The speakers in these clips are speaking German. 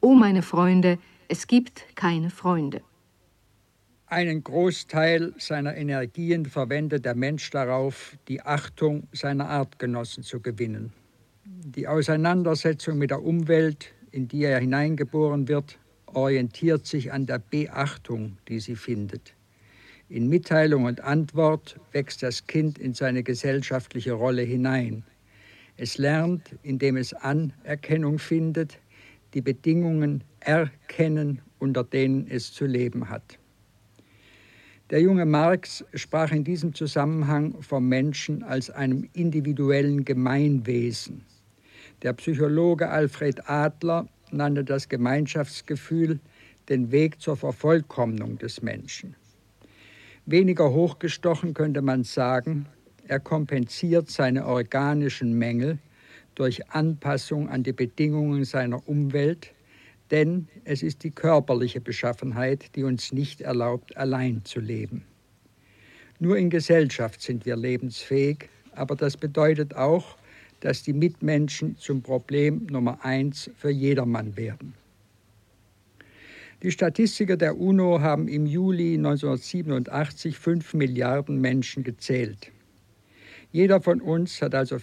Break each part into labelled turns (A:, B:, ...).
A: O meine Freunde, es gibt keine Freunde.
B: Einen Großteil seiner Energien verwendet der Mensch darauf, die Achtung seiner Artgenossen zu gewinnen. Die Auseinandersetzung mit der Umwelt, in die er hineingeboren wird, orientiert sich an der Beachtung, die sie findet. In Mitteilung und Antwort wächst das Kind in seine gesellschaftliche Rolle hinein. Es lernt, indem es Anerkennung findet, die Bedingungen erkennen, unter denen es zu leben hat. Der junge Marx sprach in diesem Zusammenhang vom Menschen als einem individuellen Gemeinwesen. Der Psychologe Alfred Adler nannte das Gemeinschaftsgefühl den Weg zur Vervollkommnung des Menschen. Weniger hochgestochen könnte man sagen, er kompensiert seine organischen Mängel durch Anpassung an die Bedingungen seiner Umwelt, denn es ist die körperliche Beschaffenheit, die uns nicht erlaubt, allein zu leben. Nur in Gesellschaft sind wir lebensfähig, aber das bedeutet auch, dass die Mitmenschen zum Problem Nummer 1 für jedermann werden. Die Statistiker der UNO haben im Juli 1987 5 Milliarden Menschen gezählt. Jeder von uns hat also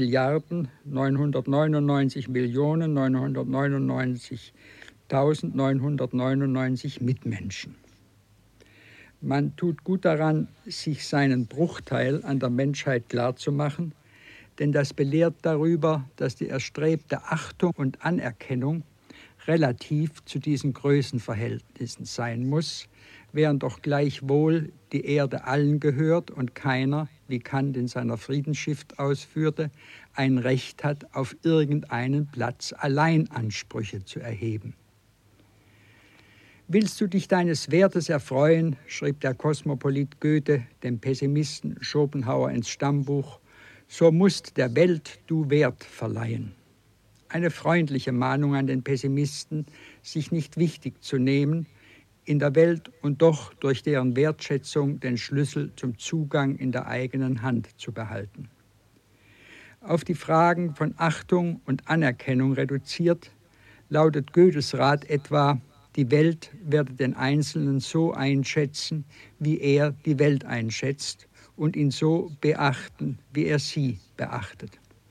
B: 4.999.999.999 Mitmenschen. Man tut gut daran, sich seinen Bruchteil an der Menschheit klarzumachen, denn das belehrt darüber, dass die erstrebte Achtung und Anerkennung relativ zu diesen Größenverhältnissen sein muss, während doch gleichwohl die Erde allen gehört und keiner, wie Kant in seiner Friedensschrift ausführte, ein Recht hat, auf irgendeinen Platz allein Ansprüche zu erheben. Willst du dich deines Wertes erfreuen, schrieb der Kosmopolit Goethe dem Pessimisten Schopenhauer ins Stammbuch, so musst der Welt du Wert verleihen. Eine freundliche Mahnung an den Pessimisten, sich nicht wichtig zu nehmen, in der Welt und doch durch deren Wertschätzung den Schlüssel zum Zugang in der eigenen Hand zu behalten. Auf die Fragen von Achtung und Anerkennung reduziert, lautet Goethes Rat etwa, die Welt werde den Einzelnen so einschätzen, wie er die Welt einschätzt und ihn so beachten, wie er sie beachtet.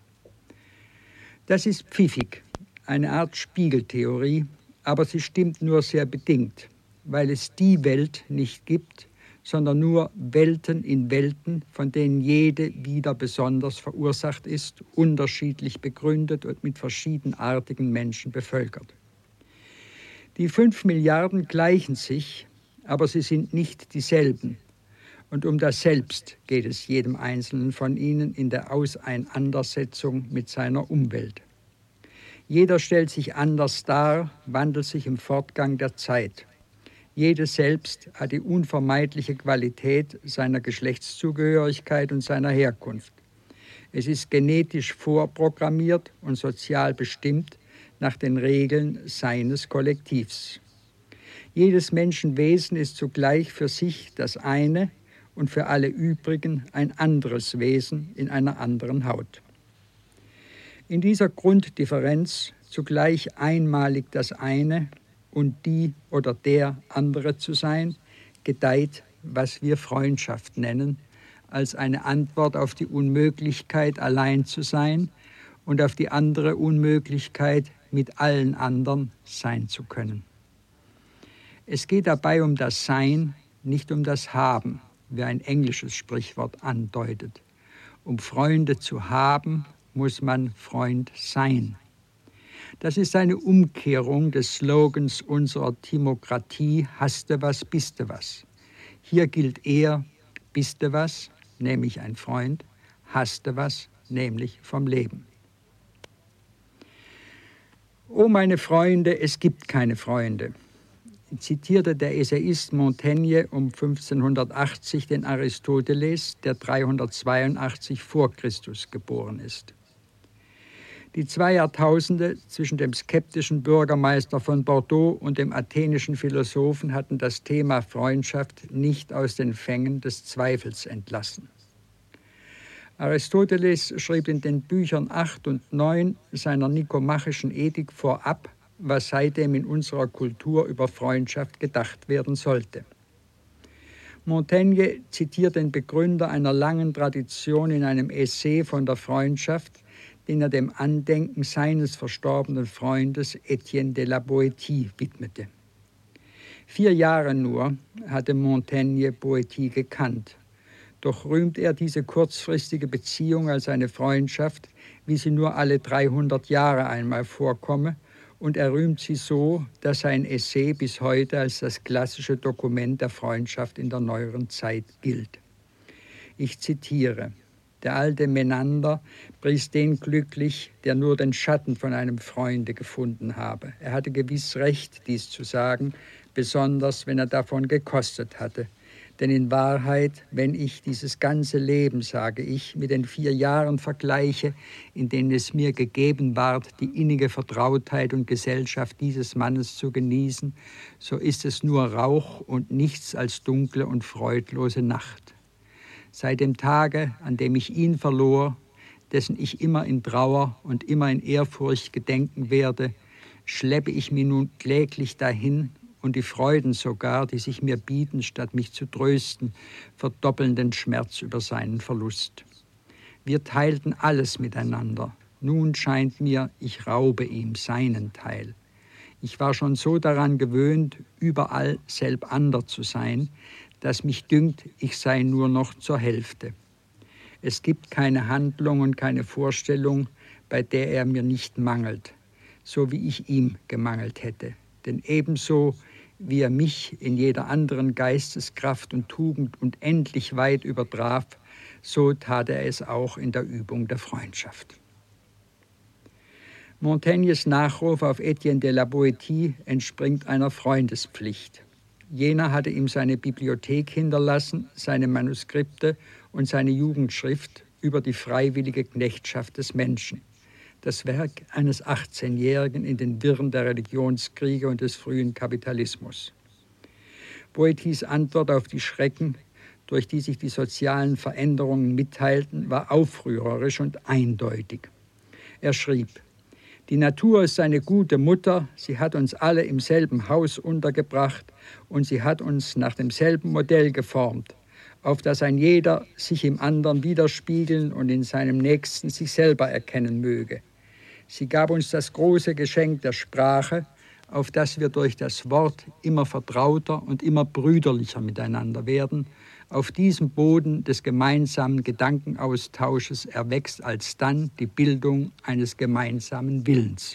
B: Das ist pfiffig, eine Art Spiegeltheorie, aber sie stimmt nur sehr bedingt, weil es die Welt nicht gibt, sondern nur Welten in Welten, von denen jede wieder besonders verursacht ist, unterschiedlich begründet und mit verschiedenartigen Menschen bevölkert. Die 5 Milliarden gleichen sich, aber sie sind nicht dieselben. Und um das Selbst geht es jedem Einzelnen von ihnen in der Auseinandersetzung mit seiner Umwelt. Jeder stellt sich anders dar, wandelt sich im Fortgang der Zeit. Jedes Selbst hat die unvermeidliche Qualität seiner Geschlechtszugehörigkeit und seiner Herkunft. Es ist genetisch vorprogrammiert und sozial bestimmt nach den Regeln seines Kollektivs. Jedes Menschenwesen ist zugleich für sich das eine und für alle übrigen ein anderes Wesen in einer anderen Haut. In dieser Grunddifferenz zugleich einmalig das eine und die oder der andere zu sein, gedeiht, was wir Freundschaft nennen, als eine Antwort auf die Unmöglichkeit, allein zu sein und auf die andere Unmöglichkeit, mit allen anderen sein zu können. Es geht dabei um das Sein, nicht um das Haben, wie ein englisches Sprichwort andeutet. Um Freunde zu haben, muss man Freund sein. Das ist eine Umkehrung des Slogans unserer Timokratie, hasste was, biste was. Hier gilt eher, biste was, nämlich ein Freund, hasste was, nämlich vom Leben. O meine Freunde, es gibt keine Freunde, zitierte der Essayist Montaigne um 1580 den Aristoteles, der 382 vor Christus geboren ist. Die 2 Jahrtausende zwischen dem skeptischen Bürgermeister von Bordeaux und dem athenischen Philosophen hatten das Thema Freundschaft nicht aus den Fängen des Zweifels entlassen. Aristoteles schrieb in den Büchern 8 und 9 seiner nikomachischen Ethik vorab, was seitdem in unserer Kultur über Freundschaft gedacht werden sollte. Montaigne zitiert den Begründer einer langen Tradition in einem Essay von der Freundschaft, den er dem Andenken seines verstorbenen Freundes Etienne de la Boétie widmete. 4 Jahre nur hatte Montaigne Boétie gekannt. Doch rühmt er diese kurzfristige Beziehung als eine Freundschaft, wie sie nur alle 300 Jahre einmal vorkomme, und er rühmt sie so, dass sein Essay bis heute als das klassische Dokument der Freundschaft in der neueren Zeit gilt. Ich zitiere: Der alte Menander pries den glücklich, der nur den Schatten von einem Freunde gefunden habe. Er hatte gewiss recht, dies zu sagen, besonders wenn er davon gekostet hatte. Denn in Wahrheit, wenn ich dieses ganze Leben, sage ich, mit den 4 Jahren vergleiche, in denen es mir gegeben ward, die innige Vertrautheit und Gesellschaft dieses Mannes zu genießen, so ist es nur Rauch und nichts als dunkle und freudlose Nacht. Seit dem Tage, an dem ich ihn verlor, dessen ich immer in Trauer und immer in Ehrfurcht gedenken werde, schleppe ich mich nun kläglich dahin, und die Freuden sogar, die sich mir bieten, statt mich zu trösten, verdoppeln den Schmerz über seinen Verlust. Wir teilten alles miteinander. Nun scheint mir, ich raube ihm seinen Teil. Ich war schon so daran gewöhnt, überall selbander zu sein, dass mich dünkt, ich sei nur noch zur Hälfte. Es gibt keine Handlung und keine Vorstellung, bei der er mir nicht mangelt, so wie ich ihm gemangelt hätte. Denn ebenso, wie er mich in jeder anderen Geisteskraft und Tugend unendlich weit übertraf, so tat er es auch in der Übung der Freundschaft. Montaignes Nachruf auf Etienne de la Boétie entspringt einer Freundespflicht. Jener hatte ihm seine Bibliothek hinterlassen, seine Manuskripte und seine Jugendschrift über die freiwillige Knechtschaft des Menschen. Das Werk eines 18-Jährigen in den Wirren der Religionskriege und des frühen Kapitalismus. Boéties Antwort auf die Schrecken, durch die sich die sozialen Veränderungen mitteilten, war aufrührerisch und eindeutig. Er schrieb: Die Natur ist eine gute Mutter, sie hat uns alle im selben Haus untergebracht und sie hat uns nach demselben Modell geformt, auf das ein jeder sich im anderen widerspiegeln und in seinem Nächsten sich selber erkennen möge. Sie gab uns das große Geschenk der Sprache, auf das wir durch das Wort immer vertrauter und immer brüderlicher miteinander werden. Auf diesem Boden des gemeinsamen Gedankenaustausches erwächst alsdann die Bildung eines gemeinsamen Willens.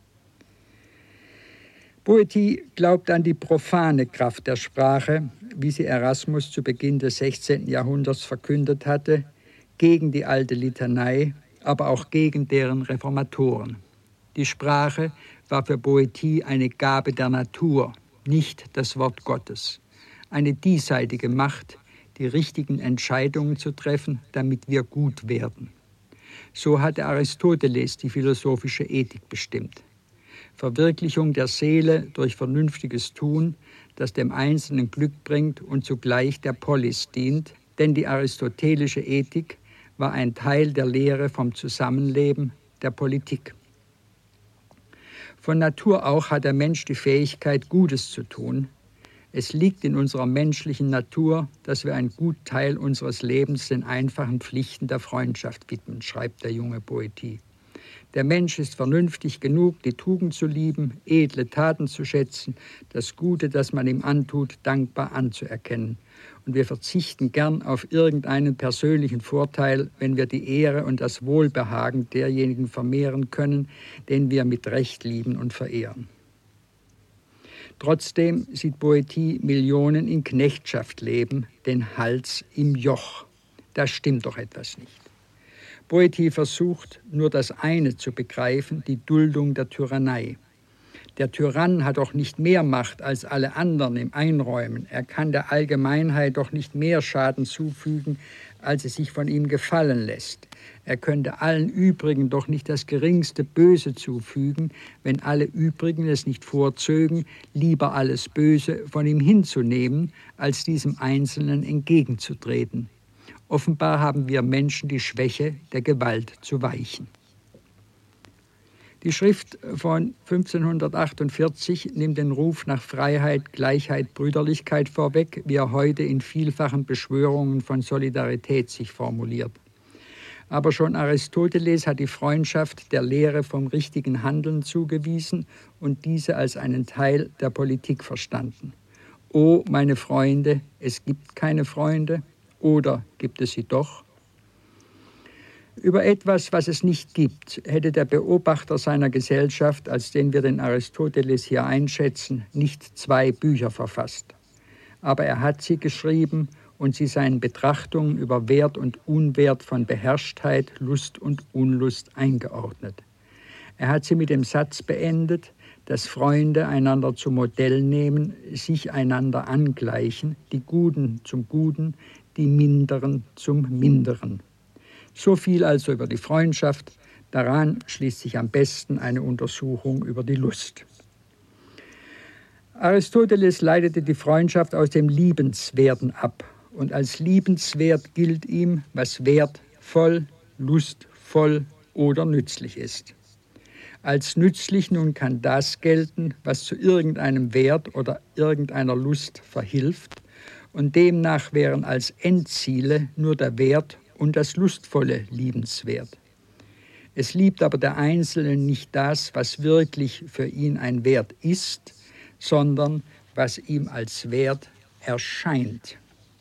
B: Boétie glaubt an die profane Kraft der Sprache, wie sie Erasmus zu Beginn des 16. Jahrhunderts verkündet hatte, gegen die alte Litanei, aber auch gegen deren Reformatoren. Die Sprache war für Boétie eine Gabe der Natur, nicht das Wort Gottes. Eine diesseitige Macht, die richtigen Entscheidungen zu treffen, damit wir gut werden. So hatte Aristoteles die philosophische Ethik bestimmt. Verwirklichung der Seele durch vernünftiges Tun, das dem Einzelnen Glück bringt und zugleich der Polis dient, denn die aristotelische Ethik war ein Teil der Lehre vom Zusammenleben, der Politik. Von Natur auch hat der Mensch die Fähigkeit, Gutes zu tun. Es liegt in unserer menschlichen Natur, dass wir einen guten Teil unseres Lebens den einfachen Pflichten der Freundschaft widmen, schreibt der junge Boétie. Der Mensch ist vernünftig genug, die Tugend zu lieben, edle Taten zu schätzen, das Gute, das man ihm antut, dankbar anzuerkennen. Und wir verzichten gern auf irgendeinen persönlichen Vorteil, wenn wir die Ehre und das Wohlbehagen derjenigen vermehren können, den wir mit Recht lieben und verehren. Trotzdem sieht Boétie Millionen in Knechtschaft leben, den Hals im Joch. Da stimmt doch etwas nicht. Boétie versucht, nur das eine zu begreifen, die Duldung der Tyrannei. Der Tyrann hat doch nicht mehr Macht als alle anderen im Einräumen. Er kann der Allgemeinheit doch nicht mehr Schaden zufügen, als es sich von ihm gefallen lässt. Er könnte allen übrigen doch nicht das geringste Böse zufügen, wenn alle übrigen es nicht vorzögen, lieber alles Böse von ihm hinzunehmen, als diesem Einzelnen entgegenzutreten. Offenbar haben wir Menschen die Schwäche, der Gewalt zu weichen. Die Schrift von 1548 nimmt den Ruf nach Freiheit, Gleichheit, Brüderlichkeit vorweg, wie er heute in vielfachen Beschwörungen von Solidarität sich formuliert. Aber schon Aristoteles hat die Freundschaft der Lehre vom richtigen Handeln zugewiesen und diese als einen Teil der Politik verstanden. O, meine Freunde, es gibt keine Freunde, oder gibt es sie doch? Über etwas, was es nicht gibt, hätte der Beobachter seiner Gesellschaft, als den wir den Aristoteles hier einschätzen, nicht 2 Bücher verfasst. Aber er hat sie geschrieben und sie seinen Betrachtungen über Wert und Unwert von Beherrschtheit, Lust und Unlust eingeordnet. Er hat sie mit dem Satz beendet, dass Freunde einander zum Modell nehmen, sich einander angleichen, die Guten zum Guten, die Minderen zum Minderen. So viel also über die Freundschaft, daran schließt sich am besten eine Untersuchung über die Lust. Aristoteles leitete die Freundschaft aus dem Liebenswerten ab und als liebenswert gilt ihm, was wertvoll, lustvoll oder nützlich ist. Als nützlich nun kann das gelten, was zu irgendeinem Wert oder irgendeiner Lust verhilft und demnach wären als Endziele nur der Wert und das Lustvolle liebenswert. Es liebt aber der Einzelne nicht das, was wirklich für ihn ein Wert ist, sondern was ihm als Wert erscheint.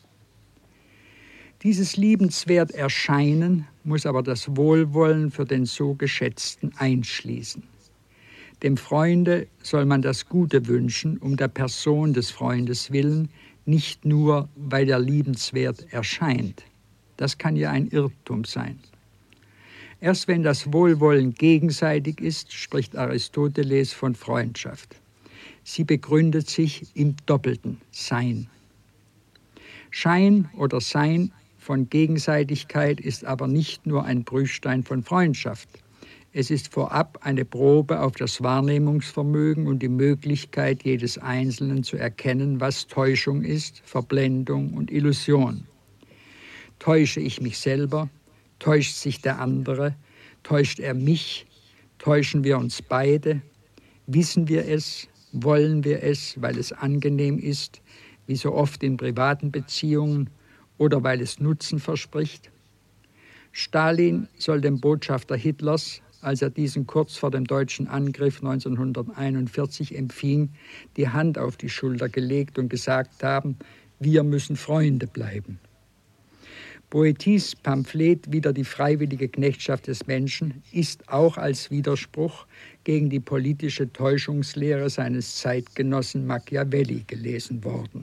B: Dieses liebenswert Erscheinen muss aber das Wohlwollen für den so Geschätzten einschließen. Dem Freunde soll man das Gute wünschen, um der Person des Freundes willen, nicht nur, weil er liebenswert erscheint. Das kann ja ein Irrtum sein. Erst wenn das Wohlwollen gegenseitig ist, spricht Aristoteles von Freundschaft. Sie begründet sich im doppelten Sein. Schein oder Sein von Gegenseitigkeit ist aber nicht nur ein Prüfstein von Freundschaft. Es ist vorab eine Probe auf das Wahrnehmungsvermögen und die Möglichkeit jedes Einzelnen zu erkennen, was Täuschung ist, Verblendung und Illusion. Täusche ich mich selber? Täuscht sich der andere? Täuscht er mich? Täuschen wir uns beide? Wissen wir es? Wollen wir es, weil es angenehm ist, wie so oft in privaten Beziehungen, oder weil es Nutzen verspricht? Stalin soll dem Botschafter Hitlers, als er diesen kurz vor dem deutschen Angriff 1941 empfing, die Hand auf die Schulter gelegt und gesagt haben, wir müssen Freunde bleiben. Boetys Pamphlet Wider die freiwillige Knechtschaft des Menschen ist auch als Widerspruch gegen die politische Täuschungslehre seines Zeitgenossen Machiavelli gelesen worden.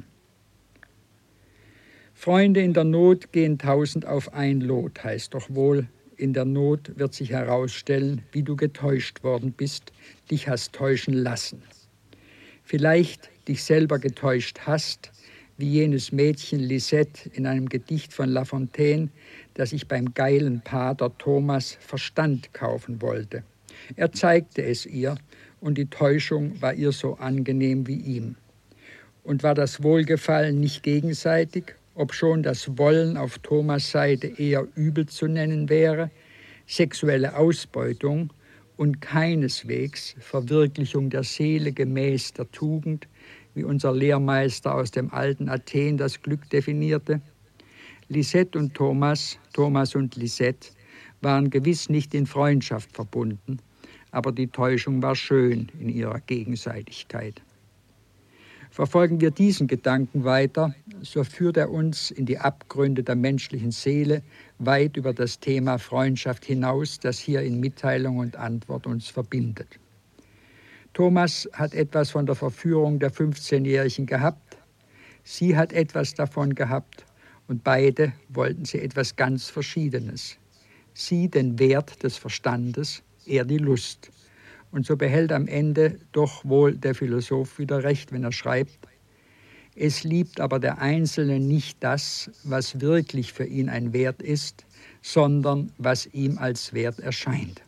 B: Freunde in der Not gehen 1000 auf ein Lot, heißt doch wohl, in der Not wird sich herausstellen, wie du getäuscht worden bist, dich hast täuschen lassen. Vielleicht dich selber getäuscht hast, wie jenes Mädchen Lisette in einem Gedicht von La Fontaine, das sich beim geilen Pater Thomas Verstand kaufen wollte. Er zeigte es ihr, und die Täuschung war ihr so angenehm wie ihm. Und war das Wohlgefallen nicht gegenseitig, obschon das Wollen auf Thomas' Seite eher übel zu nennen wäre, sexuelle Ausbeutung und keineswegs Verwirklichung der Seele gemäß der Tugend, wie unser Lehrmeister aus dem alten Athen das Glück definierte? Lisette und Thomas, Thomas und Lisette, waren gewiss nicht in Freundschaft verbunden, aber die Täuschung war schön in ihrer Gegenseitigkeit. Verfolgen wir diesen Gedanken weiter, so führt er uns in die Abgründe der menschlichen Seele weit über das Thema Freundschaft hinaus, das hier in Mitteilung und Antwort uns verbindet. Thomas hat etwas von der Verführung der 15-Jährigen gehabt, sie hat etwas davon gehabt und beide wollten sie etwas ganz Verschiedenes. Sie den Wert des Verstandes, er die Lust. Und so behält am Ende doch wohl der Philosoph wieder recht, wenn er schreibt, es liebt aber der Einzelne nicht das, was wirklich für ihn ein Wert ist, sondern was ihm als Wert erscheint.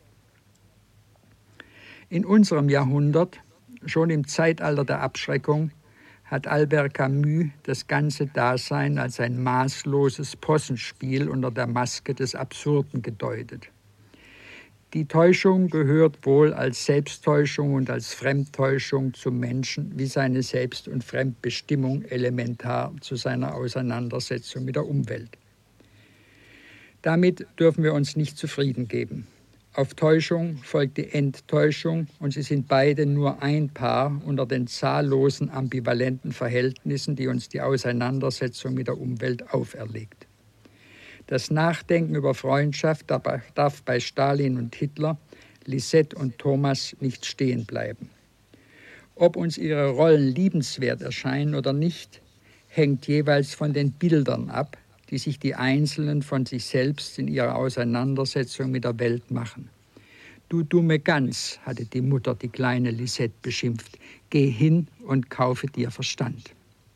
B: In unserem Jahrhundert, schon im Zeitalter der Abschreckung, hat Albert Camus das ganze Dasein als ein maßloses Possenspiel unter der Maske des Absurden gedeutet. Die Täuschung gehört wohl als Selbsttäuschung und als Fremdtäuschung zum Menschen, wie seine Selbst- und Fremdbestimmung elementar zu seiner Auseinandersetzung mit der Umwelt. Damit dürfen wir uns nicht zufrieden geben. Auf Täuschung folgt die Enttäuschung und sie sind beide nur ein Paar unter den zahllosen ambivalenten Verhältnissen, die uns die Auseinandersetzung mit der Umwelt auferlegt. Das Nachdenken über Freundschaft darf bei Stalin und Hitler, Lisette und Thomas nicht stehen bleiben. Ob uns ihre Rollen liebenswert erscheinen oder nicht, hängt jeweils von den Bildern ab, die sich die Einzelnen von sich selbst in ihrer Auseinandersetzung mit der Welt machen. Du dumme Gans, hatte die Mutter die kleine Lisette beschimpft, geh hin und kaufe dir Verstand.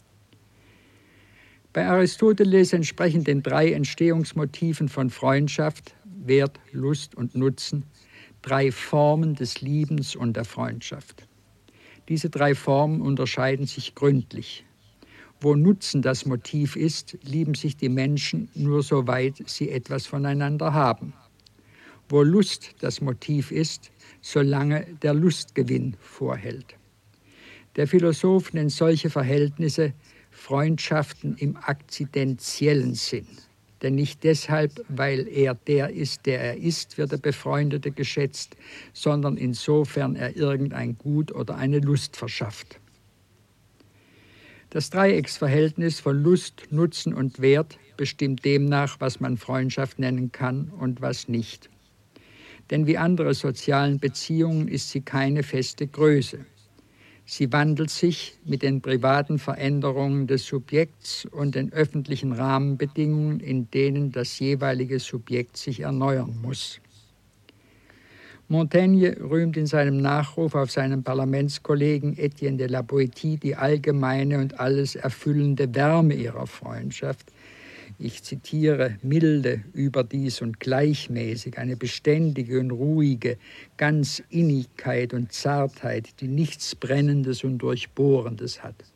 B: Bei Aristoteles entsprechen den 3 Entstehungsmotiven von Freundschaft, Wert, Lust und Nutzen, 3 Formen des Liebens und der Freundschaft. Diese 3 Formen unterscheiden sich gründlich. Wo Nutzen das Motiv ist, lieben sich die Menschen nur soweit sie etwas voneinander haben. Wo Lust das Motiv ist, solange der Lustgewinn vorhält. Der Philosoph nennt solche Verhältnisse Freundschaften im akzidentiellen Sinn. Denn nicht deshalb, weil er der ist, der er ist, wird der Befreundete geschätzt, sondern insofern er irgendein Gut oder eine Lust verschafft. Das Dreiecksverhältnis von Lust, Nutzen und Wert bestimmt demnach, was man Freundschaft nennen kann und was nicht. Denn wie andere sozialen Beziehungen ist sie keine feste Größe. Sie wandelt sich mit den privaten Veränderungen des Subjekts und den öffentlichen Rahmenbedingungen, in denen das jeweilige Subjekt sich erneuern muss. Montaigne rühmt in seinem Nachruf auf seinen Parlamentskollegen Etienne de la Boétie die allgemeine und alles erfüllende Wärme ihrer Freundschaft. Ich zitiere, milde, überdies und gleichmäßig, eine beständige und ruhige, ganz Innigkeit und Zartheit, die nichts Brennendes und Durchbohrendes hat.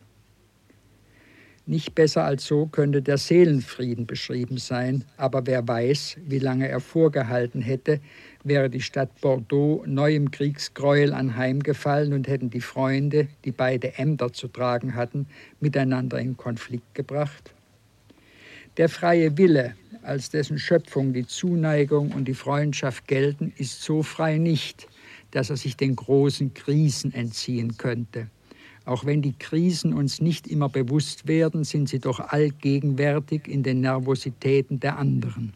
B: Nicht besser als so könnte der Seelenfrieden beschrieben sein, aber wer weiß, wie lange er vorgehalten hätte, wäre die Stadt Bordeaux neuem Kriegsgräuel anheimgefallen und hätten die Freunde, die beide Ämter zu tragen hatten, miteinander in Konflikt gebracht. Der freie Wille, als dessen Schöpfung die Zuneigung und die Freundschaft gelten, ist so frei nicht, dass er sich den großen Krisen entziehen könnte. Auch wenn die Krisen uns nicht immer bewusst werden, sind sie doch allgegenwärtig in den Nervositäten der anderen.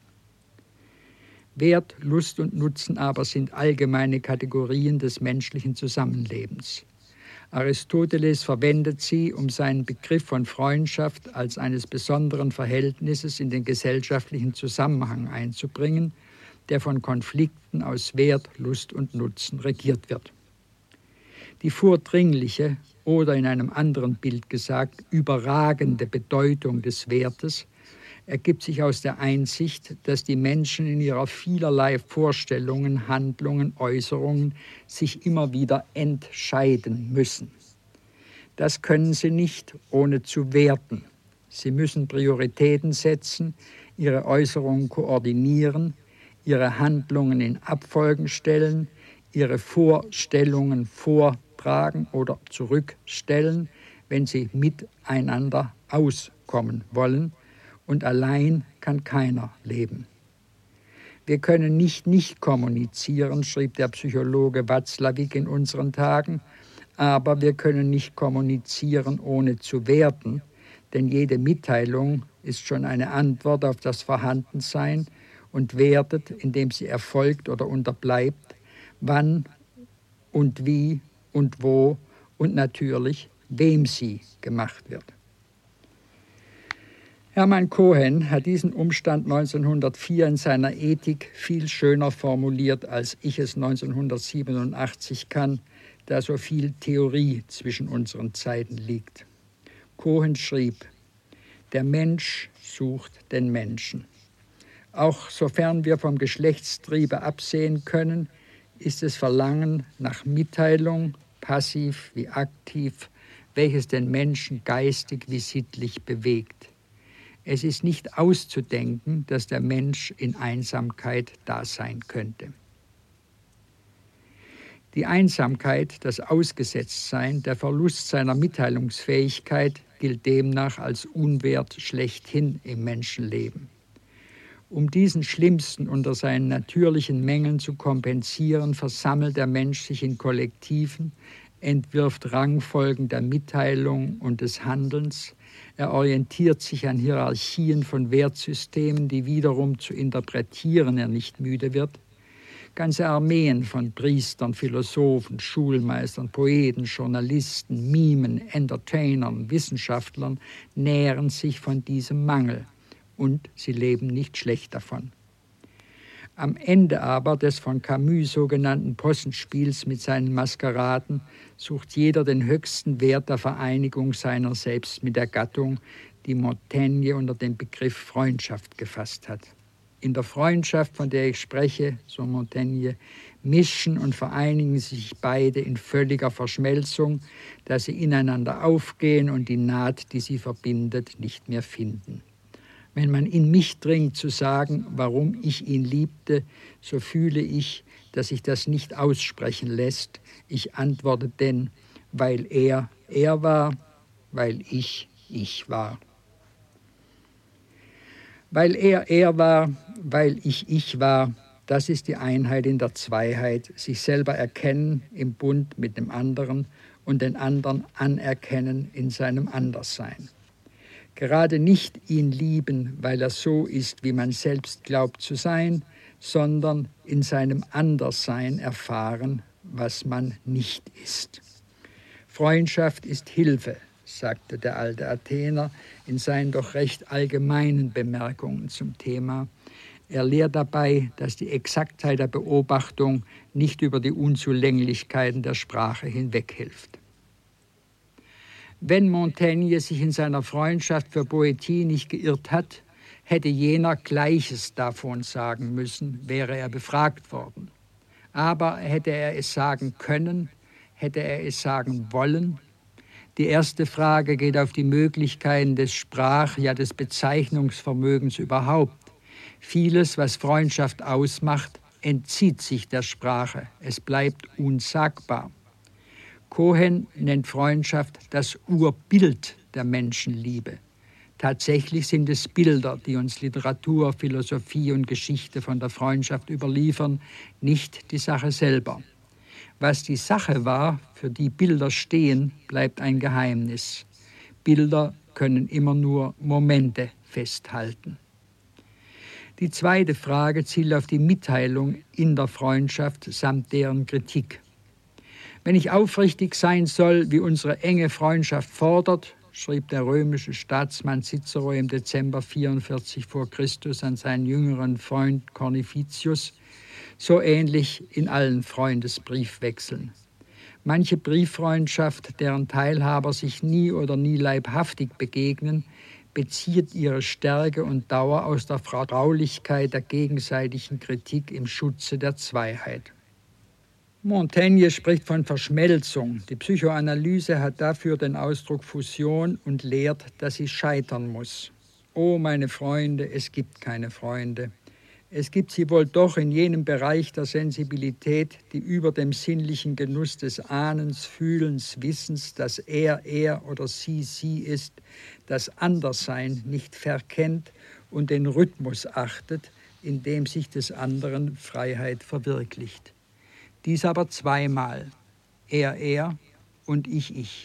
B: Wert, Lust und Nutzen aber sind allgemeine Kategorien des menschlichen Zusammenlebens. Aristoteles verwendet sie, um seinen Begriff von Freundschaft als eines besonderen Verhältnisses in den gesellschaftlichen Zusammenhang einzubringen, der von Konflikten aus Wert, Lust und Nutzen regiert wird. Die vordringliche oder in einem anderen Bild gesagt überragende Bedeutung des Wertes ergibt sich aus der Einsicht, dass die Menschen in ihrer vielerlei Vorstellungen, Handlungen, Äußerungen sich immer wieder entscheiden müssen. Das können sie nicht, ohne zu werten. Sie müssen Prioritäten setzen, ihre Äußerungen koordinieren, ihre Handlungen in Abfolgen stellen, ihre Vorstellungen vortragen oder zurückstellen, wenn sie miteinander auskommen wollen. Und allein kann keiner leben. Wir können nicht kommunizieren, schrieb der Psychologe Watzlawick in unseren Tagen, aber wir können nicht kommunizieren, ohne zu werten, denn jede Mitteilung ist schon eine Antwort auf das Vorhandensein und wertet, indem sie erfolgt oder unterbleibt, wann und wie und wo und natürlich, wem sie gemacht wird. Hermann Cohen hat diesen Umstand 1904 in seiner Ethik viel schöner formuliert, als ich es 1987 kann, da so viel Theorie zwischen unseren Zeiten liegt. Cohen schrieb, der Mensch sucht den Menschen. Auch sofern wir vom Geschlechtstriebe absehen können, ist es Verlangen nach Mitteilung, passiv wie aktiv, welches den Menschen geistig wie sittlich bewegt. Es ist nicht auszudenken, dass der Mensch in Einsamkeit da sein könnte. Die Einsamkeit, das Ausgesetztsein, der Verlust seiner Mitteilungsfähigkeit gilt demnach als Unwert schlechthin im Menschenleben. Um diesen Schlimmsten unter seinen natürlichen Mängeln zu kompensieren, versammelt der Mensch sich in Kollektiven, entwirft Rangfolgen der Mitteilung und des Handelns. Er orientiert sich an Hierarchien von Wertsystemen, die wiederum zu interpretieren er nicht müde wird. Ganze Armeen von Priestern, Philosophen, Schulmeistern, Poeten, Journalisten, Mimen, Entertainern, Wissenschaftlern nähren sich von diesem Mangel. Und sie leben nicht schlecht davon. Am Ende aber des von Camus sogenannten Possenspiels mit seinen Maskeraden sucht jeder den höchsten Wert der Vereinigung seiner selbst mit der Gattung, die Montaigne unter dem Begriff Freundschaft gefasst hat. In der Freundschaft, von der ich spreche, so Montaigne, mischen und vereinigen sich beide in völliger Verschmelzung, dass sie ineinander aufgehen und die Naht, die sie verbindet, nicht mehr finden. Wenn man in mich dringt zu sagen, warum ich ihn liebte, so fühle ich, dass sich das nicht aussprechen lässt. Ich antworte denn, weil er war, weil ich war. Weil er war, weil ich war, das ist die Einheit in der Zweiheit, sich selber erkennen im Bund mit dem anderen und den anderen anerkennen in seinem Anderssein. Gerade nicht ihn lieben, weil er so ist, wie man selbst glaubt zu sein, sondern in seinem Anderssein erfahren, was man nicht ist. Freundschaft ist Hilfe, sagte der alte Athener in seinen doch recht allgemeinen Bemerkungen zum Thema. Er lehrt dabei, dass die Exaktheit der Beobachtung nicht über die Unzulänglichkeiten der Sprache hinweghilft. Wenn Montaigne sich in seiner Freundschaft für Boétie nicht geirrt hat, hätte jener Gleiches davon sagen müssen, wäre er befragt worden. Aber hätte er es sagen können, hätte er es sagen wollen? Die erste Frage geht auf die Möglichkeiten des ja des Bezeichnungsvermögens überhaupt. Vieles, was Freundschaft ausmacht, entzieht sich der Sprache. Es bleibt unsagbar. Cohen nennt Freundschaft das Urbild der Menschenliebe. Tatsächlich sind es Bilder, die uns Literatur, Philosophie und Geschichte von der Freundschaft überliefern, nicht die Sache selber. Was die Sache war, für die Bilder stehen, bleibt ein Geheimnis. Bilder können immer nur Momente festhalten. Die zweite Frage zielt auf die Mitteilung in der Freundschaft samt deren Kritik. Wenn ich aufrichtig sein soll, wie unsere enge Freundschaft fordert, schrieb der römische Staatsmann Cicero im Dezember 44 vor Christus an seinen jüngeren Freund Cornificius, so ähnlich in allen Freundesbriefwechseln. Manche Brieffreundschaft, deren Teilhaber sich nie oder nie leibhaftig begegnen, bezieht ihre Stärke und Dauer aus der Vertraulichkeit der gegenseitigen Kritik im Schutze der Zweiheit. Montaigne spricht von Verschmelzung. Die Psychoanalyse hat dafür den Ausdruck Fusion und lehrt, dass sie scheitern muss. Oh, meine Freunde, es gibt keine Freunde. Es gibt sie wohl doch in jenem Bereich der Sensibilität, die über dem sinnlichen Genuss des Ahnens, Fühlens, Wissens, dass er oder sie ist, das Anderssein nicht verkennt und den Rhythmus achtet, in dem sich des anderen Freiheit verwirklicht. Dies aber zweimal, er und ich.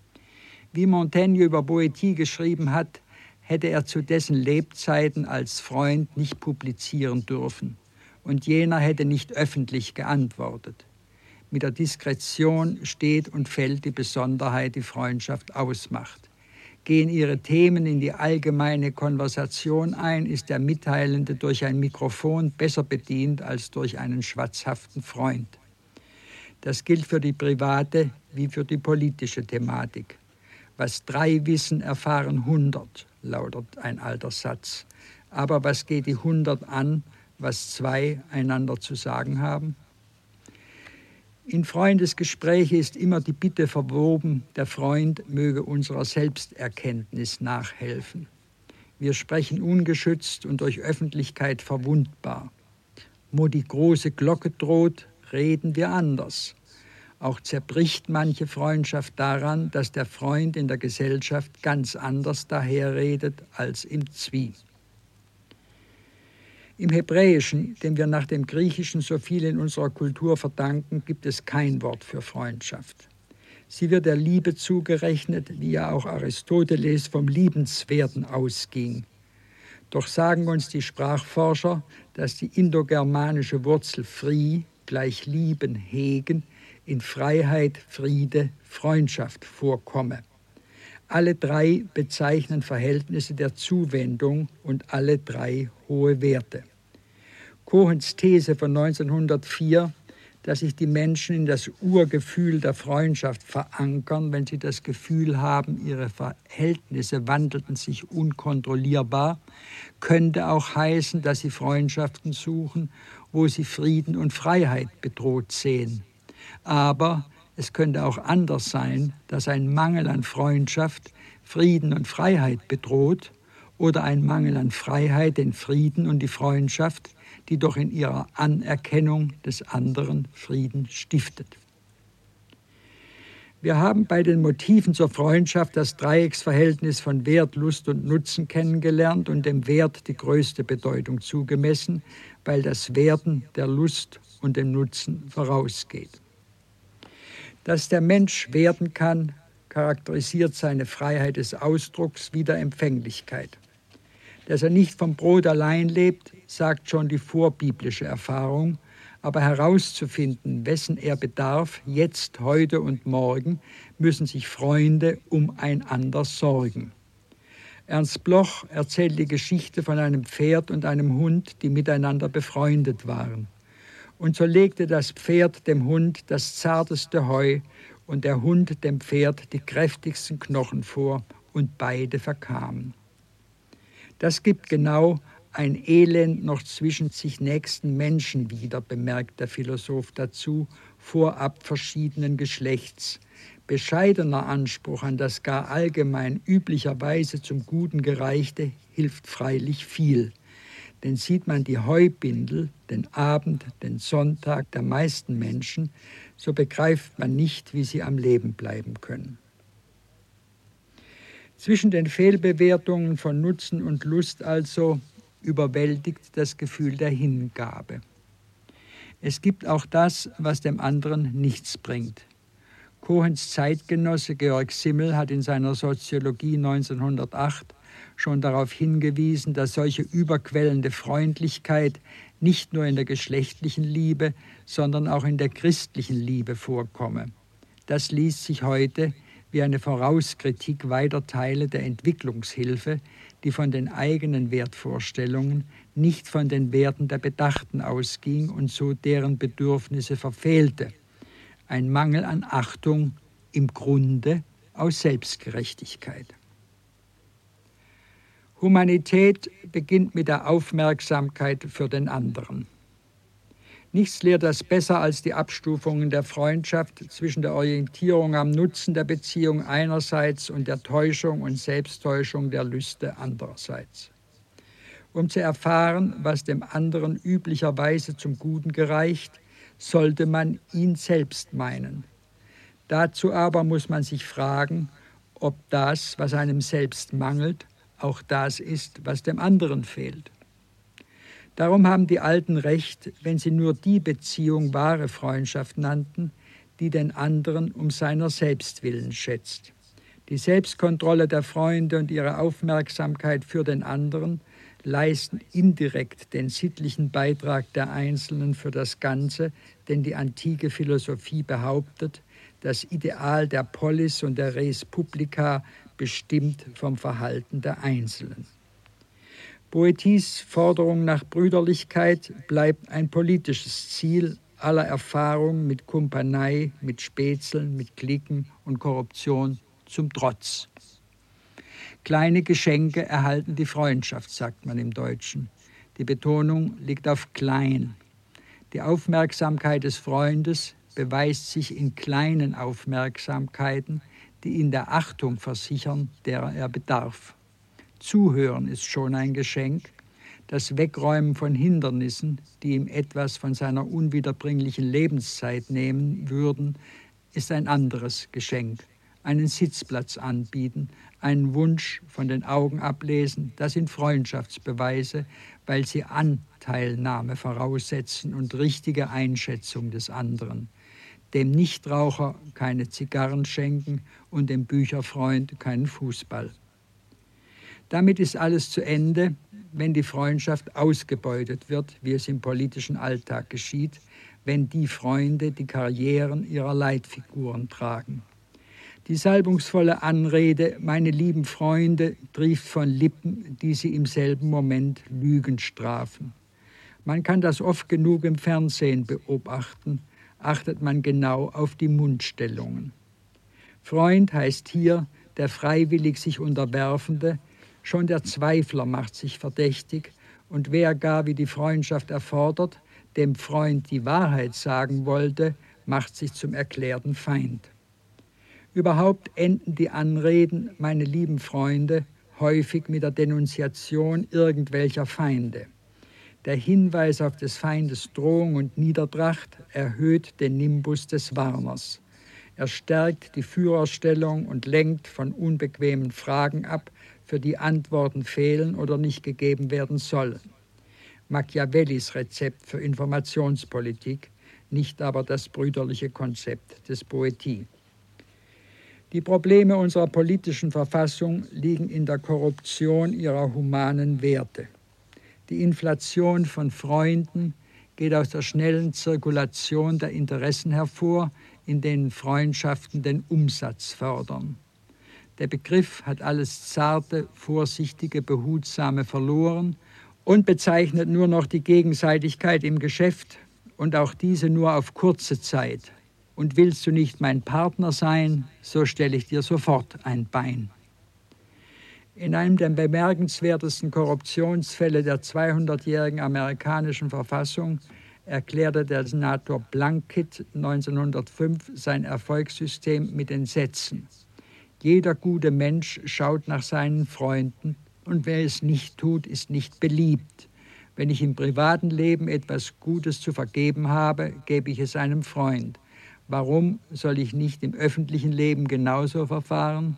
B: Wie Montaigne über Boétie geschrieben hat, hätte er zu dessen Lebzeiten als Freund nicht publizieren dürfen und jener hätte nicht öffentlich geantwortet. Mit der Diskretion steht und fällt die Besonderheit, die Freundschaft ausmacht. Gehen ihre Themen in die allgemeine Konversation ein, ist der Mitteilende durch ein Mikrofon besser bedient als durch einen schwatzhaften Freund. Das gilt für die private wie für die politische Thematik. Was 3 wissen, erfahren 100, lautet ein alter Satz. Aber was geht die 100 an, was 2 einander zu sagen haben? In Freundesgespräche ist immer die Bitte verwoben, der Freund möge unserer Selbsterkenntnis nachhelfen. Wir sprechen ungeschützt und durch Öffentlichkeit verwundbar. Wo die große Glocke droht, reden wir anders. Auch zerbricht manche Freundschaft daran, dass der Freund in der Gesellschaft ganz anders daherredet als im Zwie. Im Hebräischen, dem wir nach dem Griechischen so viel in unserer Kultur verdanken, gibt es kein Wort für Freundschaft. Sie wird der Liebe zugerechnet, wie ja auch Aristoteles vom Liebenswerden ausging. Doch sagen uns die Sprachforscher, dass die indogermanische Wurzel fri gleich lieben, hegen, in Freiheit, Friede, Freundschaft vorkomme. Alle drei bezeichnen Verhältnisse der Zuwendung und alle drei hohe Werte. Cohens These von 1904, dass sich die Menschen in das Urgefühl der Freundschaft verankern, wenn sie das Gefühl haben, ihre Verhältnisse wandelten sich unkontrollierbar, könnte auch heißen, dass sie Freundschaften suchen, wo sie Frieden und Freiheit bedroht sehen. Aber es könnte auch anders sein, dass ein Mangel an Freundschaft Frieden und Freiheit bedroht oder ein Mangel an Freiheit den Frieden und die Freundschaft, die doch in ihrer Anerkennung des anderen Frieden stiftet. Wir haben bei den Motiven zur Freundschaft das Dreiecksverhältnis von Wert, Lust und Nutzen kennengelernt und dem Wert die größte Bedeutung zugemessen, weil das Werden der Lust und dem Nutzen vorausgeht. Dass der Mensch werden kann, charakterisiert seine Freiheit des Ausdrucks wie der Empfänglichkeit. Dass er nicht vom Brot allein lebt, sagt schon die vorbiblische Erfahrung, aber herauszufinden, wessen er bedarf, jetzt, heute und morgen, müssen sich Freunde umeinander sorgen. Ernst Bloch erzählt die Geschichte von einem Pferd und einem Hund, die miteinander befreundet waren. Und so legte das Pferd dem Hund das zarteste Heu und der Hund dem Pferd die kräftigsten Knochen vor und beide verkamen. Das gibt genau ein Elend noch zwischen sich nächsten Menschen wieder, bemerkt der Philosoph dazu, vorab verschiedenen Geschlechts. Bescheidener Anspruch an das gar allgemein üblicherweise zum Guten Gereichte hilft freilich viel. Denn sieht man die Heubindel, den Abend, den Sonntag der meisten Menschen, so begreift man nicht, wie sie am Leben bleiben können. Zwischen den Fehlbewertungen von Nutzen und Lust also überwältigt das Gefühl der Hingabe. Es gibt auch das, was dem anderen nichts bringt. Cohens Zeitgenosse Georg Simmel hat in seiner Soziologie 1908 schon darauf hingewiesen, dass solche überquellende Freundlichkeit nicht nur in der geschlechtlichen Liebe, sondern auch in der christlichen Liebe vorkomme. Das liest sich heute wie eine Vorauskritik weiter Teile der Entwicklungshilfe, die von den eigenen Wertvorstellungen, nicht von den Werten der Bedachten ausging und so deren Bedürfnisse verfehlte. Ein Mangel an Achtung im Grunde aus Selbstgerechtigkeit. Humanität beginnt mit der Aufmerksamkeit für den anderen. Nichts lehrt das besser als die Abstufungen der Freundschaft zwischen der Orientierung am Nutzen der Beziehung einerseits und der Täuschung und Selbsttäuschung der Lüste andererseits. Um zu erfahren, was dem anderen üblicherweise zum Guten gereicht, sollte man ihn selbst meinen. Dazu aber muss man sich fragen, ob das, was einem selbst mangelt, auch das ist, was dem anderen fehlt. Darum haben die Alten recht, wenn sie nur die Beziehung wahre Freundschaft nannten, die den anderen um seiner selbst willen schätzt. Die Selbstkontrolle der Freunde und ihre Aufmerksamkeit für den anderen leisten indirekt den sittlichen Beitrag der Einzelnen für das Ganze, denn die antike Philosophie behauptet, das Ideal der Polis und der Res Publica bestimmt vom Verhalten der Einzelnen. Boethius' Forderung nach Brüderlichkeit bleibt ein politisches Ziel aller Erfahrung mit Kumpanei, mit Spätzeln, mit Cliquen und Korruption zum Trotz. Kleine Geschenke erhalten die Freundschaft, sagt man im Deutschen. Die Betonung liegt auf klein. Die Aufmerksamkeit des Freundes beweist sich in kleinen Aufmerksamkeiten, die ihn der Achtung versichern, derer er bedarf. Zuhören ist schon ein Geschenk, das Wegräumen von Hindernissen, die ihm etwas von seiner unwiederbringlichen Lebenszeit nehmen würden, ist ein anderes Geschenk. Einen Sitzplatz anbieten, einen Wunsch von den Augen ablesen, das sind Freundschaftsbeweise, weil sie Anteilnahme voraussetzen und richtige Einschätzung des anderen. Dem Nichtraucher keine Zigarren schenken und dem Bücherfreund keinen Fußball. Damit ist alles zu Ende, wenn die Freundschaft ausgebeutet wird, wie es im politischen Alltag geschieht, wenn die Freunde die Karrieren ihrer Leitfiguren tragen. Die salbungsvolle Anrede, meine lieben Freunde, trieft von Lippen, die sie im selben Moment Lügen strafen. Man kann das oft genug im Fernsehen beobachten, achtet man genau auf die Mundstellungen. Freund heißt hier der freiwillig sich Unterwerfende, schon der Zweifler macht sich verdächtig und wer gar, wie die Freundschaft erfordert, dem Freund die Wahrheit sagen wollte, macht sich zum erklärten Feind. Überhaupt enden die Anreden, meine lieben Freunde, häufig mit der Denunziation irgendwelcher Feinde. Der Hinweis auf des Feindes Drohung und Niedertracht erhöht den Nimbus des Warners. Er stärkt die Führerstellung und lenkt von unbequemen Fragen ab, für die Antworten fehlen oder nicht gegeben werden sollen. Machiavellis Rezept für Informationspolitik, nicht aber das brüderliche Konzept des Boetie. Die Probleme unserer politischen Verfassung liegen in der Korruption ihrer humanen Werte. Die Inflation von Freunden geht aus der schnellen Zirkulation der Interessen hervor, in denen Freundschaften den Umsatz fördern. Der Begriff hat alles Zarte, Vorsichtige, Behutsame verloren und bezeichnet nur noch die Gegenseitigkeit im Geschäft und auch diese nur auf kurze Zeit. Und willst du nicht mein Partner sein, so stelle ich dir sofort ein Bein. In einem der bemerkenswertesten Korruptionsfälle der 200-jährigen amerikanischen Verfassung erklärte der Senator Plunkett 1905 sein Erfolgssystem mit den Sätzen: Jeder gute Mensch schaut nach seinen Freunden und wer es nicht tut, ist nicht beliebt. Wenn ich im privaten Leben etwas Gutes zu vergeben habe, gebe ich es einem Freund. Warum soll ich nicht im öffentlichen Leben genauso verfahren?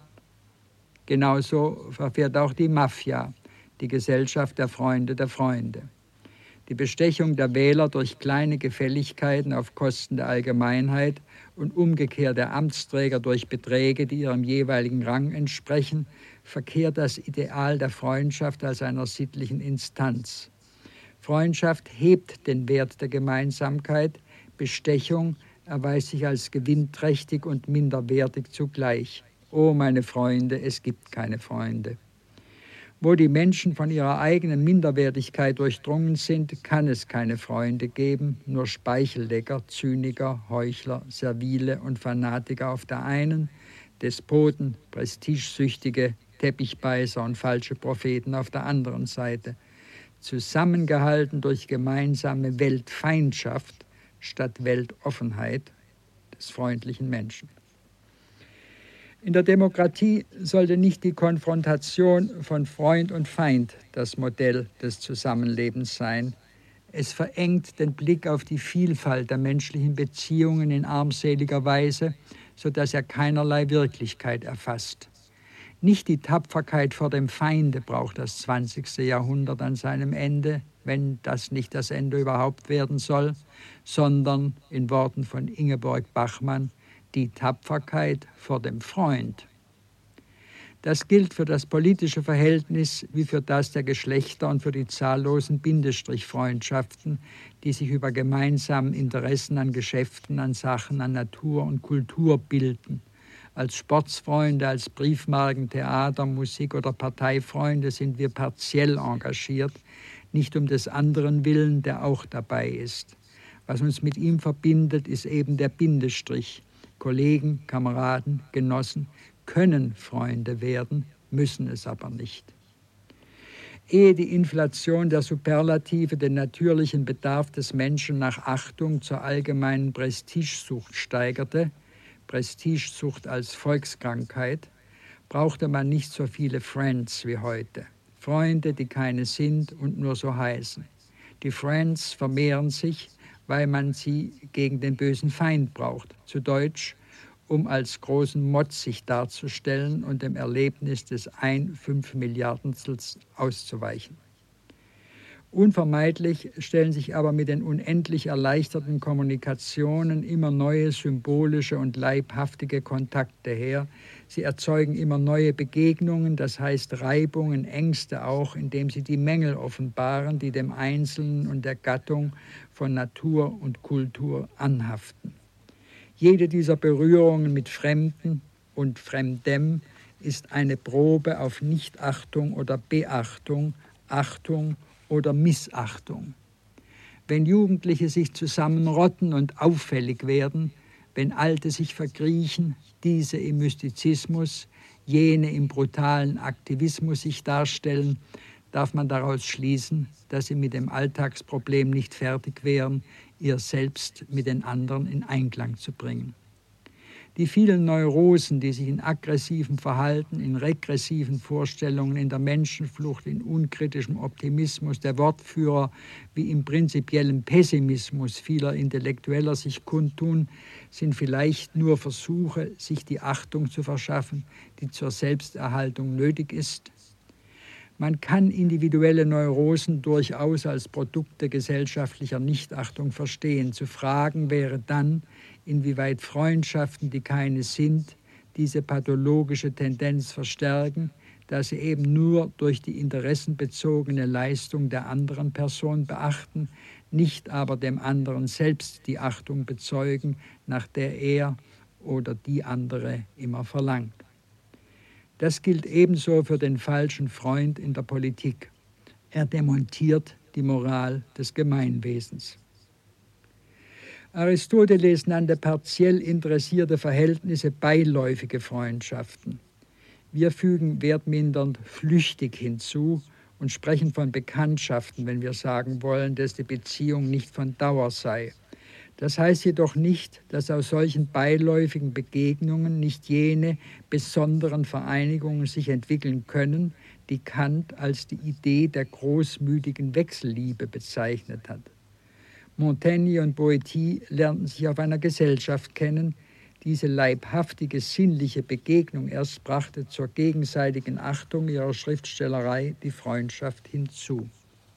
B: Genauso verfährt auch die Mafia, die Gesellschaft der Freunde der Freunde. Die Bestechung der Wähler durch kleine Gefälligkeiten auf Kosten der Allgemeinheit und umgekehrt der Amtsträger durch Beträge, die ihrem jeweiligen Rang entsprechen, verkehrt das Ideal der Freundschaft als einer sittlichen Instanz. Freundschaft hebt den Wert der Gemeinsamkeit, Bestechung erweist sich als gewinnträchtig und minderwertig zugleich. Oh, meine Freunde, es gibt keine Freunde. Wo die Menschen von ihrer eigenen Minderwertigkeit durchdrungen sind, kann es keine Freunde geben, nur Speichellecker, Zyniker, Heuchler, Servile und Fanatiker auf der einen, Despoten, Prestigesüchtige, Teppichbeißer und falsche Propheten auf der anderen Seite, zusammengehalten durch gemeinsame Weltfeindschaft statt Weltoffenheit des freundlichen Menschen. In der Demokratie sollte nicht die Konfrontation von Freund und Feind das Modell des Zusammenlebens sein. Es verengt den Blick auf die Vielfalt der menschlichen Beziehungen in armseliger Weise, sodass er keinerlei Wirklichkeit erfasst. Nicht die Tapferkeit vor dem Feinde braucht das 20. Jahrhundert an seinem Ende, wenn das nicht das Ende überhaupt werden soll, sondern, in Worten von Ingeborg Bachmann, die Tapferkeit vor dem Freund. Das gilt für das politische Verhältnis wie für das der Geschlechter und für die zahllosen Bindestrichfreundschaften, die sich über gemeinsamen Interessen an Geschäften, an Sachen, an Natur und Kultur bilden. Als Sportsfreunde, als Briefmarken, Theater, Musik oder Parteifreunde sind wir partiell engagiert, nicht um des anderen willen, der auch dabei ist. Was uns mit ihm verbindet, ist eben der Bindestrich. Kollegen, Kameraden, Genossen können Freunde werden, müssen es aber nicht. Ehe die Inflation der Superlative den natürlichen Bedarf des Menschen nach Achtung zur allgemeinen Prestigesucht steigerte, Prestigesucht als Volkskrankheit, brauchte man nicht so viele Friends wie heute. Freunde, die keine sind und nur so heißen. Die Friends vermehren sich, weil man sie gegen den bösen Feind braucht. Zu Deutsch, um als großen Motz sich darzustellen und dem Erlebnis des 1/5 Milliardenstel auszuweichen. Unvermeidlich stellen sich aber mit den unendlich erleichterten Kommunikationen immer neue symbolische und leibhaftige Kontakte her. Sie erzeugen immer neue Begegnungen, das heißt Reibungen, Ängste auch, indem sie die Mängel offenbaren, die dem Einzelnen und der Gattung von Natur und Kultur anhaften. Jede dieser Berührungen mit Fremden und Fremdem ist eine Probe auf Nichtachtung oder Beachtung, Achtung oder Missachtung. Wenn Jugendliche sich zusammenrotten und auffällig werden, wenn Alte sich verkriechen, diese im Mystizismus, jene im brutalen Aktivismus sich darstellen, darf man daraus schließen, dass sie mit dem Alltagsproblem nicht fertig wären, ihr selbst mit den anderen in Einklang zu bringen. Die vielen Neurosen, die sich in aggressivem Verhalten, in regressiven Vorstellungen, in der Menschenflucht, in unkritischem Optimismus der Wortführer wie im prinzipiellen Pessimismus vieler Intellektueller sich kundtun, sind vielleicht nur Versuche, sich die Achtung zu verschaffen, die zur Selbsterhaltung nötig ist. Man kann individuelle Neurosen durchaus als Produkte gesellschaftlicher Nichtachtung verstehen. Zu fragen wäre dann, inwieweit Freundschaften, die keine sind, diese pathologische Tendenz verstärken, da sie eben nur durch die interessenbezogene Leistung der anderen Person beachten, nicht aber dem anderen selbst die Achtung bezeugen, nach der er oder die andere immer verlangt. Das gilt ebenso für den falschen Freund in der Politik. Er demontiert die Moral des Gemeinwesens. Aristoteles nannte partiell interessierte Verhältnisse beiläufige Freundschaften. Wir fügen wertmindernd flüchtig hinzu und sprechen von Bekanntschaften, wenn wir sagen wollen, dass die Beziehung nicht von Dauer sei. Das heißt jedoch nicht, dass aus solchen beiläufigen Begegnungen nicht jene besonderen Vereinigungen sich entwickeln können, die Kant als die Idee der großmütigen Wechselliebe bezeichnet hat. Montaigne und Boétie lernten sich auf einer Gesellschaft kennen. Diese leibhaftige, sinnliche Begegnung erst brachte zur gegenseitigen Achtung ihrer Schriftstellerei die Freundschaft hinzu.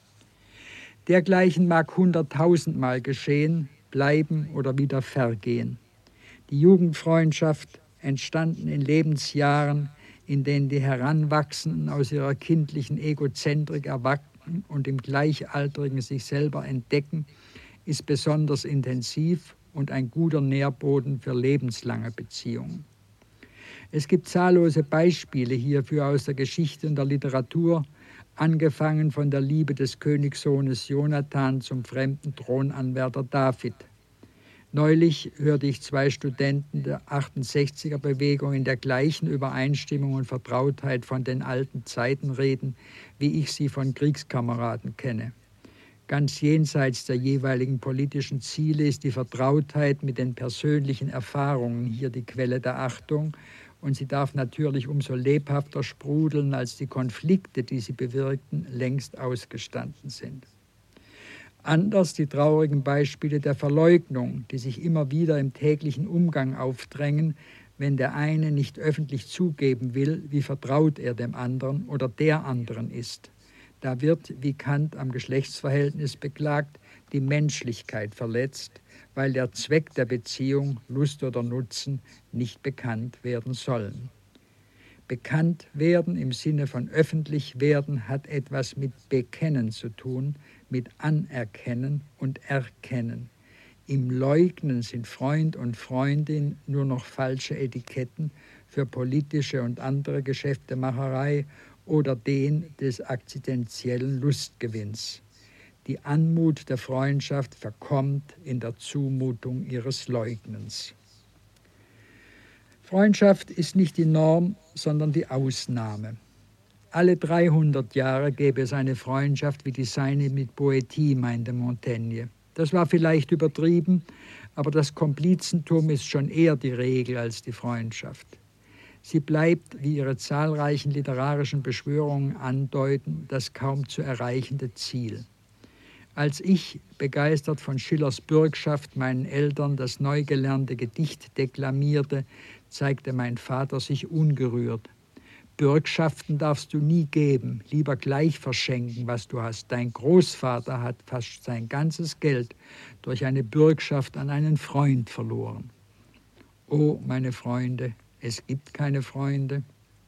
B: Dergleichen mag 100.000-mal geschehen, bleiben oder wieder vergehen. Die Jugendfreundschaft, entstanden in Lebensjahren, in denen die Heranwachsenden aus ihrer kindlichen Egozentrik erwachen und im Gleichaltrigen sich selber entdecken, ist besonders intensiv und ein guter Nährboden für lebenslange Beziehungen. Es gibt zahllose Beispiele hierfür aus der Geschichte und der Literatur, angefangen von der Liebe des Königssohnes Jonathan zum fremden Thronanwärter David. Neulich hörte ich 2 Studenten der 68er-Bewegung in der gleichen Übereinstimmung und Vertrautheit von den alten Zeiten reden, wie ich sie von Kriegskameraden kenne. Ganz jenseits der jeweiligen politischen Ziele ist die Vertrautheit mit den persönlichen Erfahrungen hier die Quelle der Achtung, und sie darf natürlich umso lebhafter sprudeln, als die Konflikte, die sie bewirkten, längst ausgestanden sind. Anders die traurigen Beispiele der Verleugnung, die sich immer wieder im täglichen Umgang aufdrängen, wenn der eine nicht öffentlich zugeben will, wie vertraut er dem anderen oder der anderen ist. Da wird, wie Kant am Geschlechtsverhältnis beklagt, die Menschlichkeit verletzt, weil der Zweck der Beziehung, Lust oder Nutzen, nicht bekannt werden sollen. Bekannt werden im Sinne von öffentlich werden hat etwas mit Bekennen zu tun, mit Anerkennen und Erkennen. Im Leugnen sind Freund und Freundin nur noch falsche Etiketten für politische und andere Geschäftemacherei oder den des akzidentiellen Lustgewinns. Die Anmut der Freundschaft verkommt in der Zumutung ihres Leugnens. Freundschaft ist nicht die Norm, sondern die Ausnahme. Alle 300 Jahre gäbe es eine Freundschaft wie die seine mit Boétie, meinte Montaigne. Das war vielleicht übertrieben, aber das Komplizentum ist schon eher die Regel als die Freundschaft. Sie bleibt, wie ihre zahlreichen literarischen Beschwörungen andeuten, das kaum zu erreichende Ziel. Als ich, begeistert von Schillers Bürgschaft, meinen Eltern das neu gelernte Gedicht deklamierte, zeigte mein Vater sich ungerührt. Bürgschaften darfst du nie geben, lieber gleich verschenken, was du hast. Dein Großvater hat fast sein ganzes Geld durch eine Bürgschaft an einen Freund verloren. Oh, meine Freunde, es gibt keine Freunde.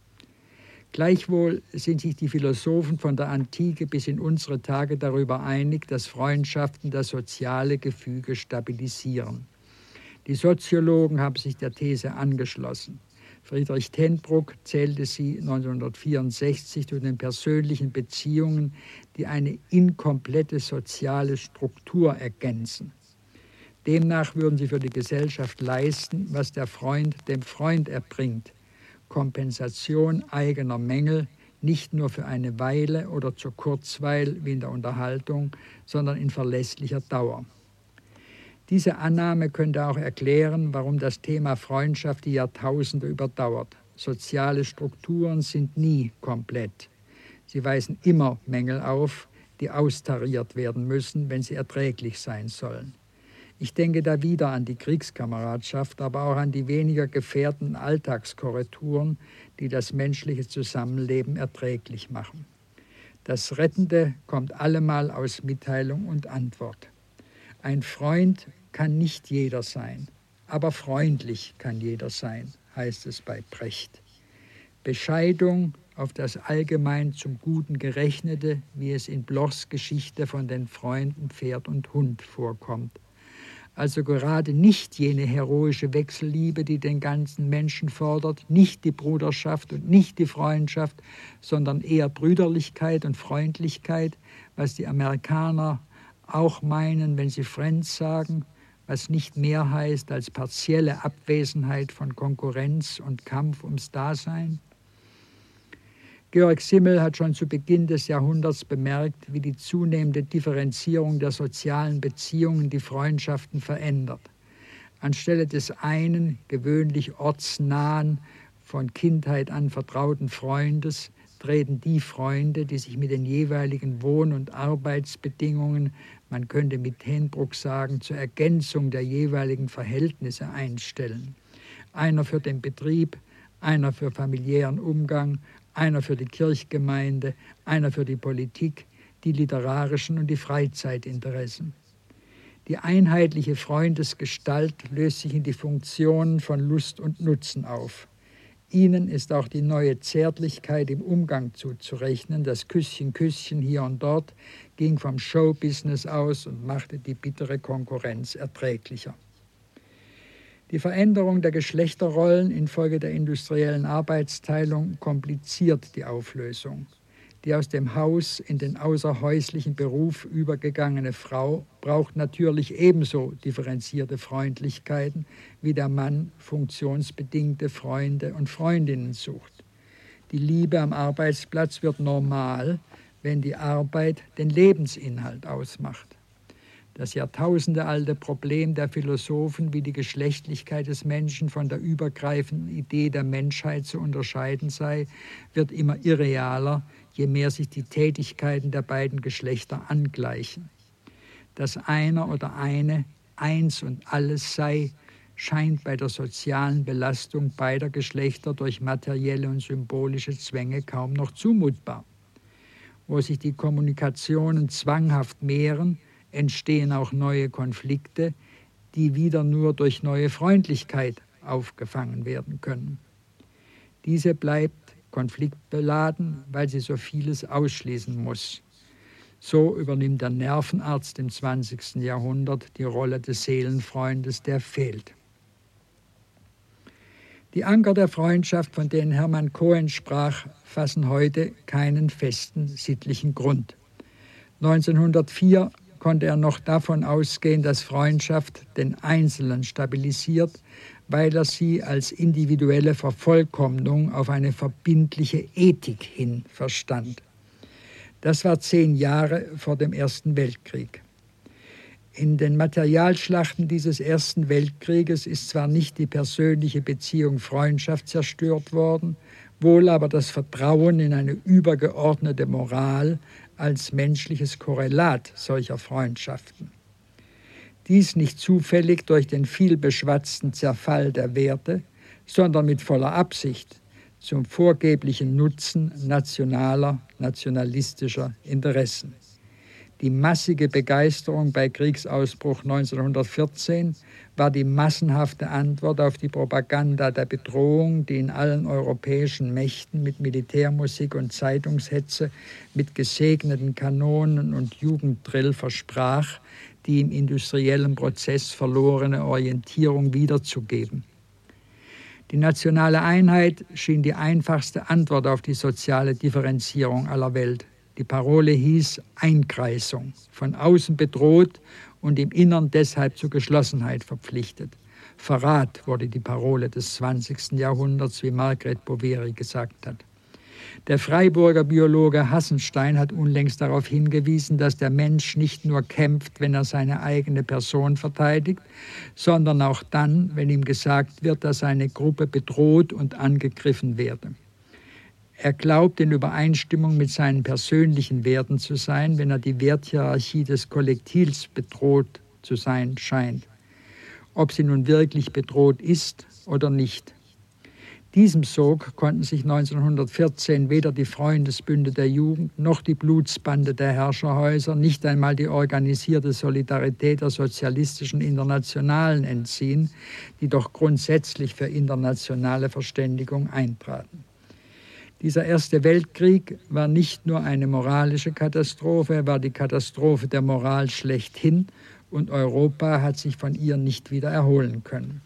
B: Gleichwohl sind sich die Philosophen von der Antike bis in unsere Tage darüber einig, dass Freundschaften das soziale Gefüge stabilisieren. Die Soziologen haben sich der These angeschlossen. Friedrich Tenbruck zählte sie 1964 zu den persönlichen Beziehungen, die eine inkomplette soziale Struktur ergänzen. Demnach würden sie für die Gesellschaft leisten, was der Freund dem Freund erbringt. Kompensation eigener Mängel, nicht nur für eine Weile oder zur Kurzweil wie in der Unterhaltung, sondern in verlässlicher Dauer. Diese Annahme könnte auch erklären, warum das Thema Freundschaft die Jahrtausende überdauert. Soziale Strukturen sind nie komplett. Sie weisen immer Mängel auf, die austariert werden müssen, wenn sie erträglich sein sollen. Ich denke da wieder an die Kriegskameradschaft, aber auch an die weniger gefährdenden Alltagskorrekturen, die das menschliche Zusammenleben erträglich machen. Das Rettende kommt allemal aus Mitteilung und Antwort. Ein Freund kann nicht jeder sein, aber freundlich kann jeder sein, heißt es bei Brecht. Bescheidung auf das allgemein zum Guten Gerechnete, wie es in Blochs Geschichte von den Freunden Pferd und Hund vorkommt. Also gerade nicht jene heroische Wechselliebe, die den ganzen Menschen fordert, nicht die Bruderschaft und nicht die Freundschaft, sondern eher Brüderlichkeit und Freundlichkeit, was die Amerikaner auch meinen, wenn sie Friends sagen, was nicht mehr heißt als partielle Abwesenheit von Konkurrenz und Kampf ums Dasein. Georg Simmel hat schon zu Beginn des Jahrhunderts bemerkt, wie die zunehmende Differenzierung der sozialen Beziehungen die Freundschaften verändert. Anstelle des einen, gewöhnlich ortsnahen, von Kindheit an vertrauten Freundes, treten die Freunde, die sich mit den jeweiligen Wohn- und Arbeitsbedingungen, man könnte mit Tenbruck sagen, zur Ergänzung der jeweiligen Verhältnisse einstellen. Einer für den Betrieb, einer für familiären Umgang, einer für die Kirchgemeinde, einer für die Politik, die literarischen und die Freizeitinteressen. Die einheitliche Freundesgestalt löst sich in die Funktionen von Lust und Nutzen auf. Ihnen ist auch die neue Zärtlichkeit im Umgang zuzurechnen. Das Küsschen, Küsschen hier und dort ging vom Showbusiness aus und machte die bittere Konkurrenz erträglicher. Die Veränderung der Geschlechterrollen infolge der industriellen Arbeitsteilung kompliziert die Auflösung. Die aus dem Haus in den außerhäuslichen Beruf übergegangene Frau braucht natürlich ebenso differenzierte Freundlichkeiten, wie der Mann funktionsbedingte Freunde und Freundinnen sucht. Die Liebe am Arbeitsplatz wird normal, wenn die Arbeit den Lebensinhalt ausmacht. Das jahrtausendealte Problem der Philosophen, wie die Geschlechtlichkeit des Menschen von der übergreifenden Idee der Menschheit zu unterscheiden sei, wird immer irrealer, je mehr sich die Tätigkeiten der beiden Geschlechter angleichen. Dass einer oder eine eins und alles sei, scheint bei der sozialen Belastung beider Geschlechter durch materielle und symbolische Zwänge kaum noch zumutbar. Wo sich die Kommunikationen zwanghaft mehren, entstehen auch neue Konflikte, die wieder nur durch neue Freundlichkeit aufgefangen werden können. Diese bleibt konfliktbeladen, weil sie so vieles ausschließen muss. So übernimmt der Nervenarzt im 20. Jahrhundert die Rolle des Seelenfreundes, der fehlt. Die Anker der Freundschaft, von denen Hermann Cohen sprach, fassen heute keinen festen sittlichen Grund. 1904 konnte er noch davon ausgehen, dass Freundschaft den Einzelnen stabilisiert, weil er sie als individuelle Vervollkommnung auf eine verbindliche Ethik hin verstand. Das war 10 Jahre vor dem Ersten Weltkrieg. In den Materialschlachten dieses Ersten Weltkrieges ist zwar nicht die persönliche Beziehung Freundschaft zerstört worden, wohl aber das Vertrauen in eine übergeordnete Moral, als menschliches Korrelat solcher Freundschaften. Dies nicht zufällig durch den vielbeschwatzten Zerfall der Werte, sondern mit voller Absicht zum vorgeblichen Nutzen nationalistischer Interessen. Die massige Begeisterung bei Kriegsausbruch 1914 war die massenhafte Antwort auf die Propaganda der Bedrohung, die in allen europäischen Mächten mit Militärmusik und Zeitungshetze, mit gesegneten Kanonen und Jugenddrill versprach, die im industriellen Prozess verlorene Orientierung wiederzugeben. Die nationale Einheit schien die einfachste Antwort auf die soziale Differenzierung aller Welt. Die Parole hieß Einkreisung, von außen bedroht und im Innern deshalb zur Geschlossenheit verpflichtet. Verrat wurde die Parole des 20. Jahrhunderts, wie Margret Boveri gesagt hat. Der Freiburger Biologe Hassenstein hat unlängst darauf hingewiesen, dass der Mensch nicht nur kämpft, wenn er seine eigene Person verteidigt, sondern auch dann, wenn ihm gesagt wird, dass seine Gruppe bedroht und angegriffen werde. Er glaubt, in Übereinstimmung mit seinen persönlichen Werten zu sein, wenn er die Werthierarchie des Kollektivs bedroht zu sein scheint. Ob sie nun wirklich bedroht ist oder nicht. Diesem Sog konnten sich 1914 weder die Freundesbünde der Jugend noch die Blutsbande der Herrscherhäuser, nicht einmal die organisierte Solidarität der sozialistischen Internationalen entziehen, die doch grundsätzlich für internationale Verständigung eintraten. Dieser Erste Weltkrieg war nicht nur eine moralische Katastrophe, er war die Katastrophe der Moral schlechthin und Europa hat sich von ihr nicht wieder erholen können.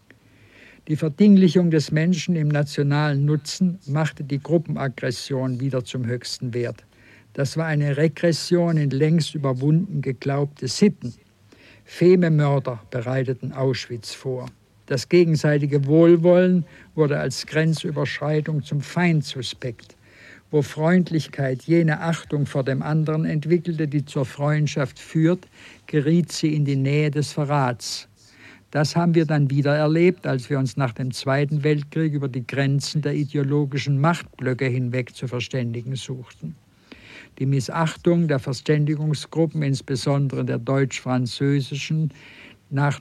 B: Die Verdinglichung des Menschen im nationalen Nutzen machte die Gruppenaggression wieder zum höchsten Wert. Das war eine Regression in längst überwunden geglaubte Sitten. Fememörder bereiteten Auschwitz vor. Das gegenseitige Wohlwollen wurde als Grenzüberschreitung zum Feind suspekt. Wo Freundlichkeit jene Achtung vor dem anderen entwickelte, die zur Freundschaft führt, geriet sie in die Nähe des Verrats. Das haben wir dann wieder erlebt, als wir uns nach dem Zweiten Weltkrieg über die Grenzen der ideologischen Machtblöcke hinweg zu verständigen suchten. Die Missachtung der Verständigungsgruppen, insbesondere der deutsch-französischen, nach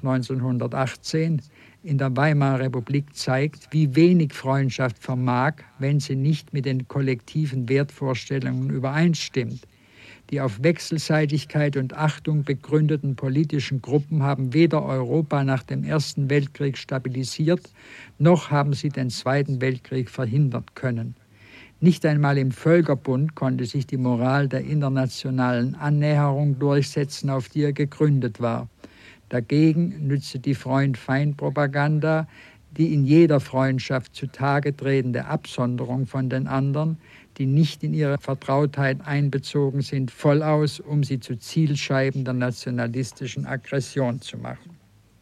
B: 1918 in der Weimarer Republik zeigt, wie wenig Freundschaft vermag, wenn sie nicht mit den kollektiven Wertvorstellungen übereinstimmt. Die auf Wechselseitigkeit und Achtung begründeten politischen Gruppen haben weder Europa nach dem Ersten Weltkrieg stabilisiert, noch haben sie den Zweiten Weltkrieg verhindern können. Nicht einmal im Völkerbund konnte sich die Moral der internationalen Annäherung durchsetzen, auf die er gegründet war. Dagegen nützte die Freund-Feind-Propaganda, die in jeder Freundschaft zutage tretende Absonderung von den anderen, die nicht in ihre Vertrautheit einbezogen sind, voll aus, um sie zu Zielscheiben der nationalistischen Aggression zu machen.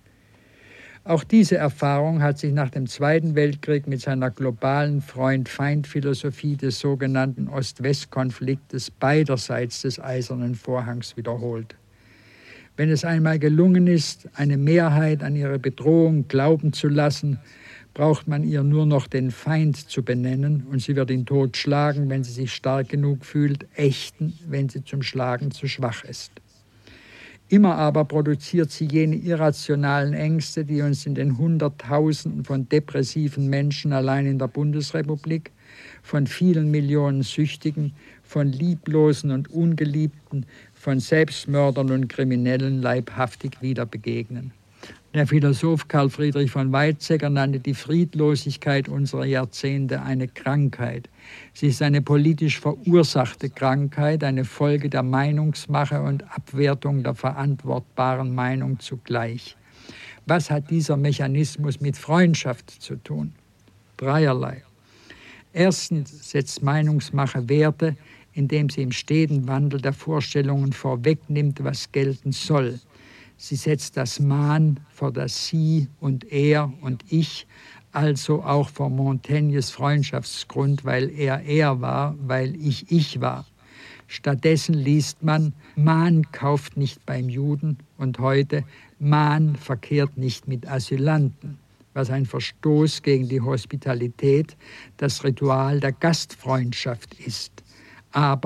B: Auch diese Erfahrung hat sich nach dem Zweiten Weltkrieg mit seiner globalen Freund-Feind-Philosophie des sogenannten Ost-West-Konfliktes beiderseits des Eisernen Vorhangs wiederholt. Wenn es einmal gelungen ist, eine Mehrheit an ihre Bedrohung glauben zu lassen, braucht man ihr nur noch den Feind zu benennen und sie wird ihn totschlagen, wenn sie sich stark genug fühlt, ächten, wenn sie zum Schlagen zu schwach ist. Immer aber produziert sie jene irrationalen Ängste, die uns in den Hunderttausenden von depressiven Menschen allein in der Bundesrepublik, von vielen Millionen Süchtigen, von Lieblosen und Ungeliebten, von Selbstmördern und Kriminellen leibhaftig wieder begegnen. Der Philosoph Karl Friedrich von Weizsäcker nannte die Friedlosigkeit unserer Jahrzehnte eine Krankheit. Sie ist eine politisch verursachte Krankheit, eine Folge der Meinungsmache und Abwertung der verantwortbaren Meinung zugleich. Was hat dieser Mechanismus mit Freundschaft zu tun? Dreierlei. Erstens setzt Meinungsmache Werte, indem sie im steten Wandel der Vorstellungen vorwegnimmt, was gelten soll. Sie setzt das Man vor das Sie und Er und Ich, also auch vor Montaignes Freundschaftsgrund, weil er war, weil ich war. Stattdessen liest man, Man kauft nicht beim Juden und heute, Man verkehrt nicht mit Asylanten, was ein Verstoß gegen die Hospitalität, das Ritual der Gastfreundschaft ist. Aber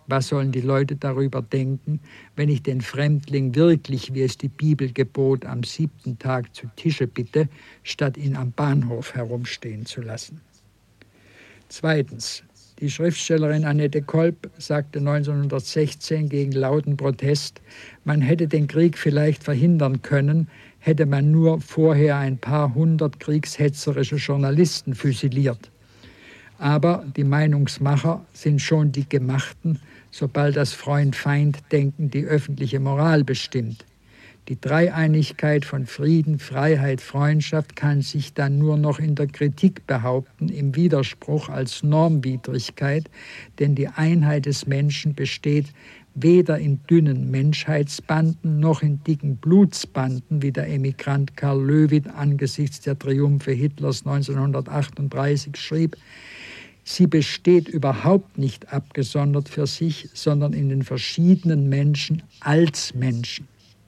B: Was sollen die Leute darüber denken, wenn ich den Fremdling wirklich, wie es die Bibel gebot, am 7. Tag zu Tische bitte, statt ihn am Bahnhof herumstehen zu lassen? Zweitens. Die Schriftstellerin Annette Kolb sagte 1916 gegen lauten Protest, man hätte den Krieg vielleicht verhindern können, hätte man nur vorher ein paar hundert kriegshetzerische Journalisten füsiliert. Aber die Meinungsmacher sind schon die Gemachten, sobald das Freund-Feind-Denken die öffentliche Moral bestimmt. Die Dreieinigkeit von Frieden, Freiheit, Freundschaft kann sich dann nur noch in der Kritik behaupten, im Widerspruch als Normwidrigkeit, denn die Einheit des Menschen besteht weder in dünnen Menschheitsbanden noch in dicken Blutsbanden, wie der Emigrant Karl Löwit angesichts der Triumphe Hitlers 1938 schrieb. Sie besteht überhaupt nicht abgesondert für sich, sondern in den verschiedenen Menschen als Menschen.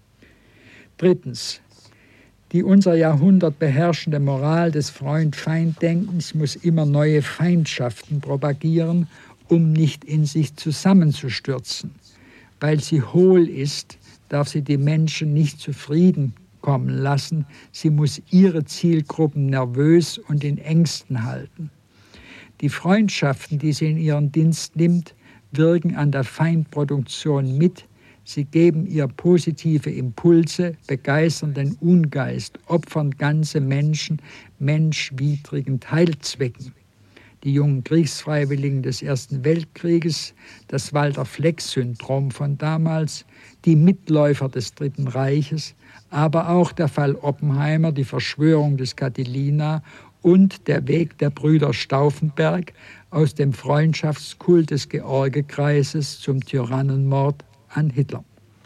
B: Drittens. Die unser Jahrhundert beherrschende Moral des Freund-Feind-Denkens muss immer neue Feindschaften propagieren, um nicht in sich zusammenzustürzen. Weil sie hohl ist, darf sie die Menschen nicht zufrieden kommen lassen. Sie muss ihre Zielgruppen nervös und in Ängsten halten. Die Freundschaften, die sie in ihren Dienst nimmt, wirken an der Feindproduktion mit. Sie geben ihr positive Impulse, begeistern den Ungeist, opfern ganze Menschen menschwidrigen Teilzwecken. Die jungen Kriegsfreiwilligen des Ersten Weltkrieges, das Walter-Fleck-Syndrom von damals, die Mitläufer des Dritten Reiches, aber auch der Fall Oppenheimer, die Verschwörung des Catilina und der Weg der Brüder Stauffenberg aus dem Freundschaftskult des George-Kreises zum Tyrannenmord an Hitler.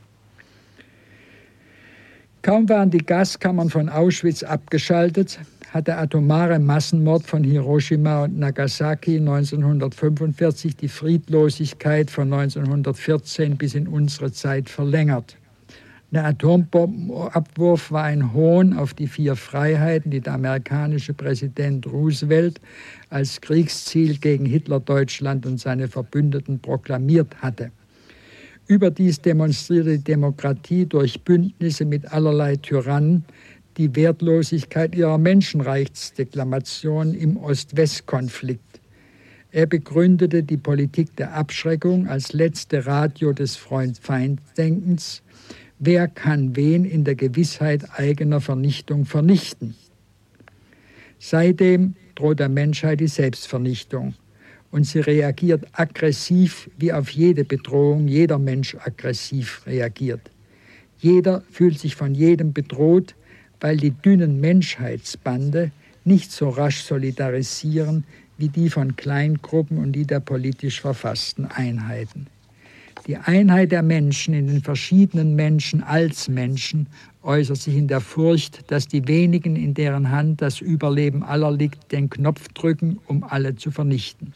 B: Kaum waren die Gaskammern von Auschwitz abgeschaltet, hat der atomare Massenmord von Hiroshima und Nagasaki 1945 die Friedlosigkeit von 1914 bis in unsere Zeit verlängert. Der Atombombenabwurf war ein Hohn auf die 4 Freiheiten, die der amerikanische Präsident Roosevelt als Kriegsziel gegen Hitler-Deutschland und seine Verbündeten proklamiert hatte. Überdies demonstrierte die Demokratie durch Bündnisse mit allerlei Tyrannen die Wertlosigkeit ihrer Menschenrechtsdeklamation im Ost-West-Konflikt. Er begründete die Politik der Abschreckung als letzte Ratio des Freund-Feind-Denkens. Wer kann wen in der Gewissheit eigener Vernichtung vernichten? Seitdem droht der Menschheit die Selbstvernichtung. Und sie reagiert aggressiv, wie auf jede Bedrohung jeder Mensch aggressiv reagiert. Jeder fühlt sich von jedem bedroht, weil die dünnen Menschheitsbande nicht so rasch solidarisieren wie die von Kleingruppen und die der politisch verfassten Einheiten. Die Einheit der Menschen in den verschiedenen Menschen als Menschen äußert sich in der Furcht, dass die wenigen, in deren Hand das Überleben aller liegt, den Knopf drücken, um alle zu vernichten.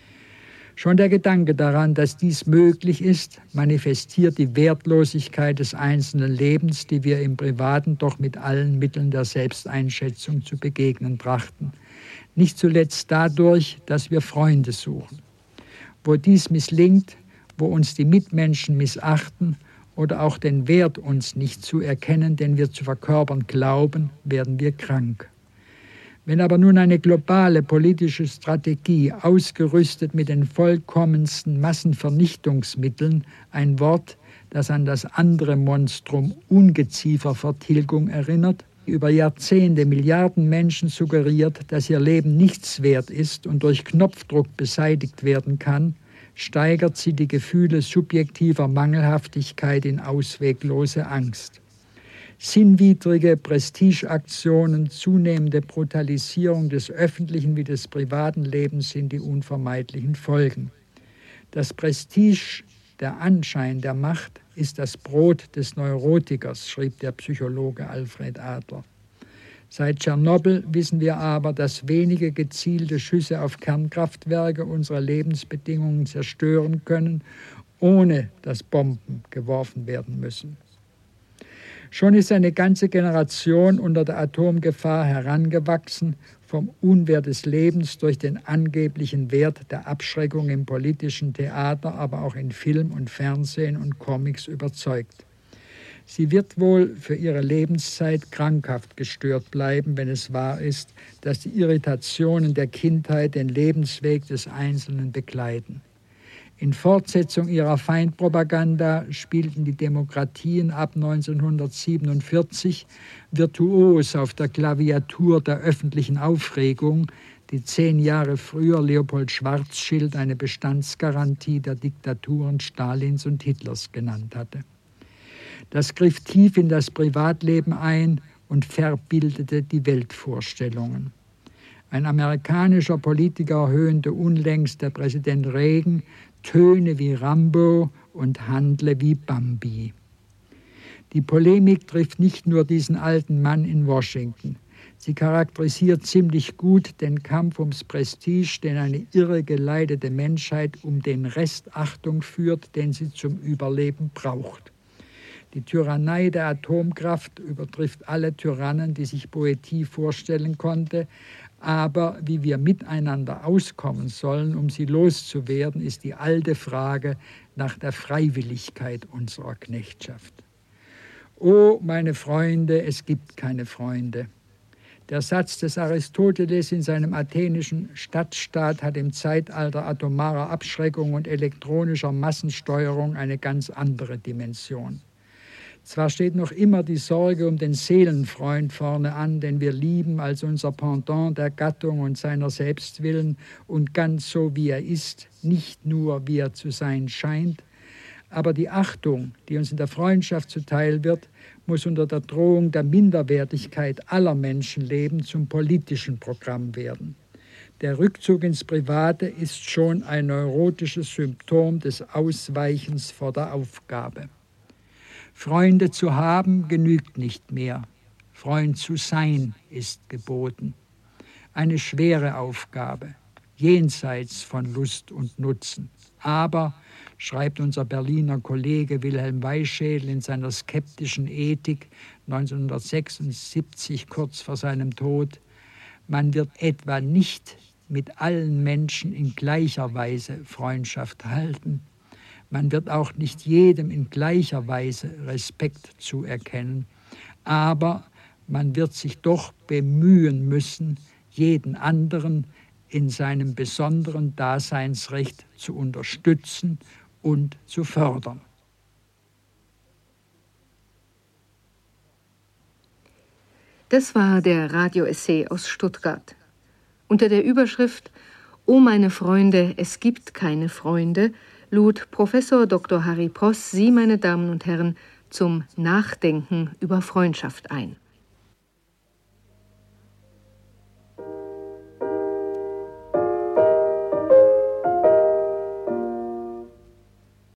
B: Schon der Gedanke daran, dass dies möglich ist, manifestiert die Wertlosigkeit des einzelnen Lebens, die wir im Privaten doch mit allen Mitteln der Selbsteinschätzung zu begegnen trachten. Nicht zuletzt dadurch, dass wir Freunde suchen. Wo dies misslingt, wo uns die Mitmenschen missachten oder auch den Wert uns nicht zuerkennen, den wir zu verkörpern glauben, werden wir krank. Wenn aber nun eine globale politische Strategie, ausgerüstet mit den vollkommensten Massenvernichtungsmitteln, ein Wort, das an das andere Monstrum Ungeziefervertilgung erinnert, über Jahrzehnte Milliarden Menschen suggeriert, dass ihr Leben nichts wert ist und durch Knopfdruck beseitigt werden kann, steigert sie die Gefühle subjektiver Mangelhaftigkeit in ausweglose Angst. Sinnwidrige Prestigeaktionen, zunehmende Brutalisierung des öffentlichen wie des privaten Lebens sind die unvermeidlichen Folgen. Das Prestige, der Anschein der Macht, ist das Brot des Neurotikers, schrieb der Psychologe Alfred Adler. Seit Tschernobyl wissen wir aber, dass wenige gezielte Schüsse auf Kernkraftwerke unsere Lebensbedingungen zerstören können, ohne dass Bomben geworfen werden müssen. Schon ist eine ganze Generation unter der Atomgefahr herangewachsen, vom Unwert des Lebens durch den angeblichen Wert der Abschreckung im politischen Theater, aber auch in Film und Fernsehen und Comics überzeugt. Sie wird wohl für ihre Lebenszeit krankhaft gestört bleiben, wenn es wahr ist, dass die Irritationen der Kindheit den Lebensweg des Einzelnen begleiten. In Fortsetzung ihrer Feindpropaganda spielten die Demokratien ab 1947 virtuos auf der Klaviatur der öffentlichen Aufregung, die 10 Jahre früher Leopold Schwarzschild eine Bestandsgarantie der Diktaturen Stalins und Hitlers genannt hatte. Das griff tief in das Privatleben ein und verbildete die Weltvorstellungen. Ein amerikanischer Politiker höhnte unlängst der Präsident Reagan, töne wie Rambo und handle wie Bambi. Die Polemik trifft nicht nur diesen alten Mann in Washington. Sie charakterisiert ziemlich gut den Kampf ums Prestige, den eine irregeleitete Menschheit um den Rest Achtung führt, den sie zum Überleben braucht. Die Tyrannei der Atomkraft übertrifft alle Tyrannen, die sich Poetie vorstellen konnte. Aber wie wir miteinander auskommen sollen, um sie loszuwerden, ist die alte Frage nach der Freiwilligkeit unserer Knechtschaft. O, meine Freunde, es gibt keine Freunde. Der Satz des Aristoteles in seinem athenischen Stadtstaat hat im Zeitalter atomarer Abschreckung und elektronischer Massensteuerung eine ganz andere Dimension. Zwar steht noch immer die Sorge um den Seelenfreund vorne an, den wir lieben als unser Pendant der Gattung und seiner selbst willen und ganz so, wie er ist, nicht nur, wie er zu sein scheint. Aber die Achtung, die uns in der Freundschaft zuteil wird, muss unter der Drohung der Minderwertigkeit aller Menschenleben zum politischen Programm werden. Der Rückzug ins Private ist schon ein neurotisches Symptom des Ausweichens vor der Aufgabe. Freunde zu haben genügt nicht mehr. Freund zu sein ist geboten. Eine schwere Aufgabe, jenseits von Lust und Nutzen. Aber, schreibt unser Berliner Kollege Wilhelm Weischädel in seiner skeptischen Ethik 1976, kurz vor seinem Tod, man wird etwa nicht mit allen Menschen in gleicher Weise Freundschaft halten. Man wird auch nicht jedem in gleicher Weise Respekt zuerkennen, aber man wird sich doch bemühen müssen, jeden anderen in seinem besonderen Daseinsrecht zu unterstützen und zu fördern.
A: Das war der Radio-Essay aus Stuttgart. Unter der Überschrift »O meine Freunde, es gibt keine Freunde« lud Professor Dr. Harry Pross Sie, meine Damen und Herren, zum Nachdenken über Freundschaft ein.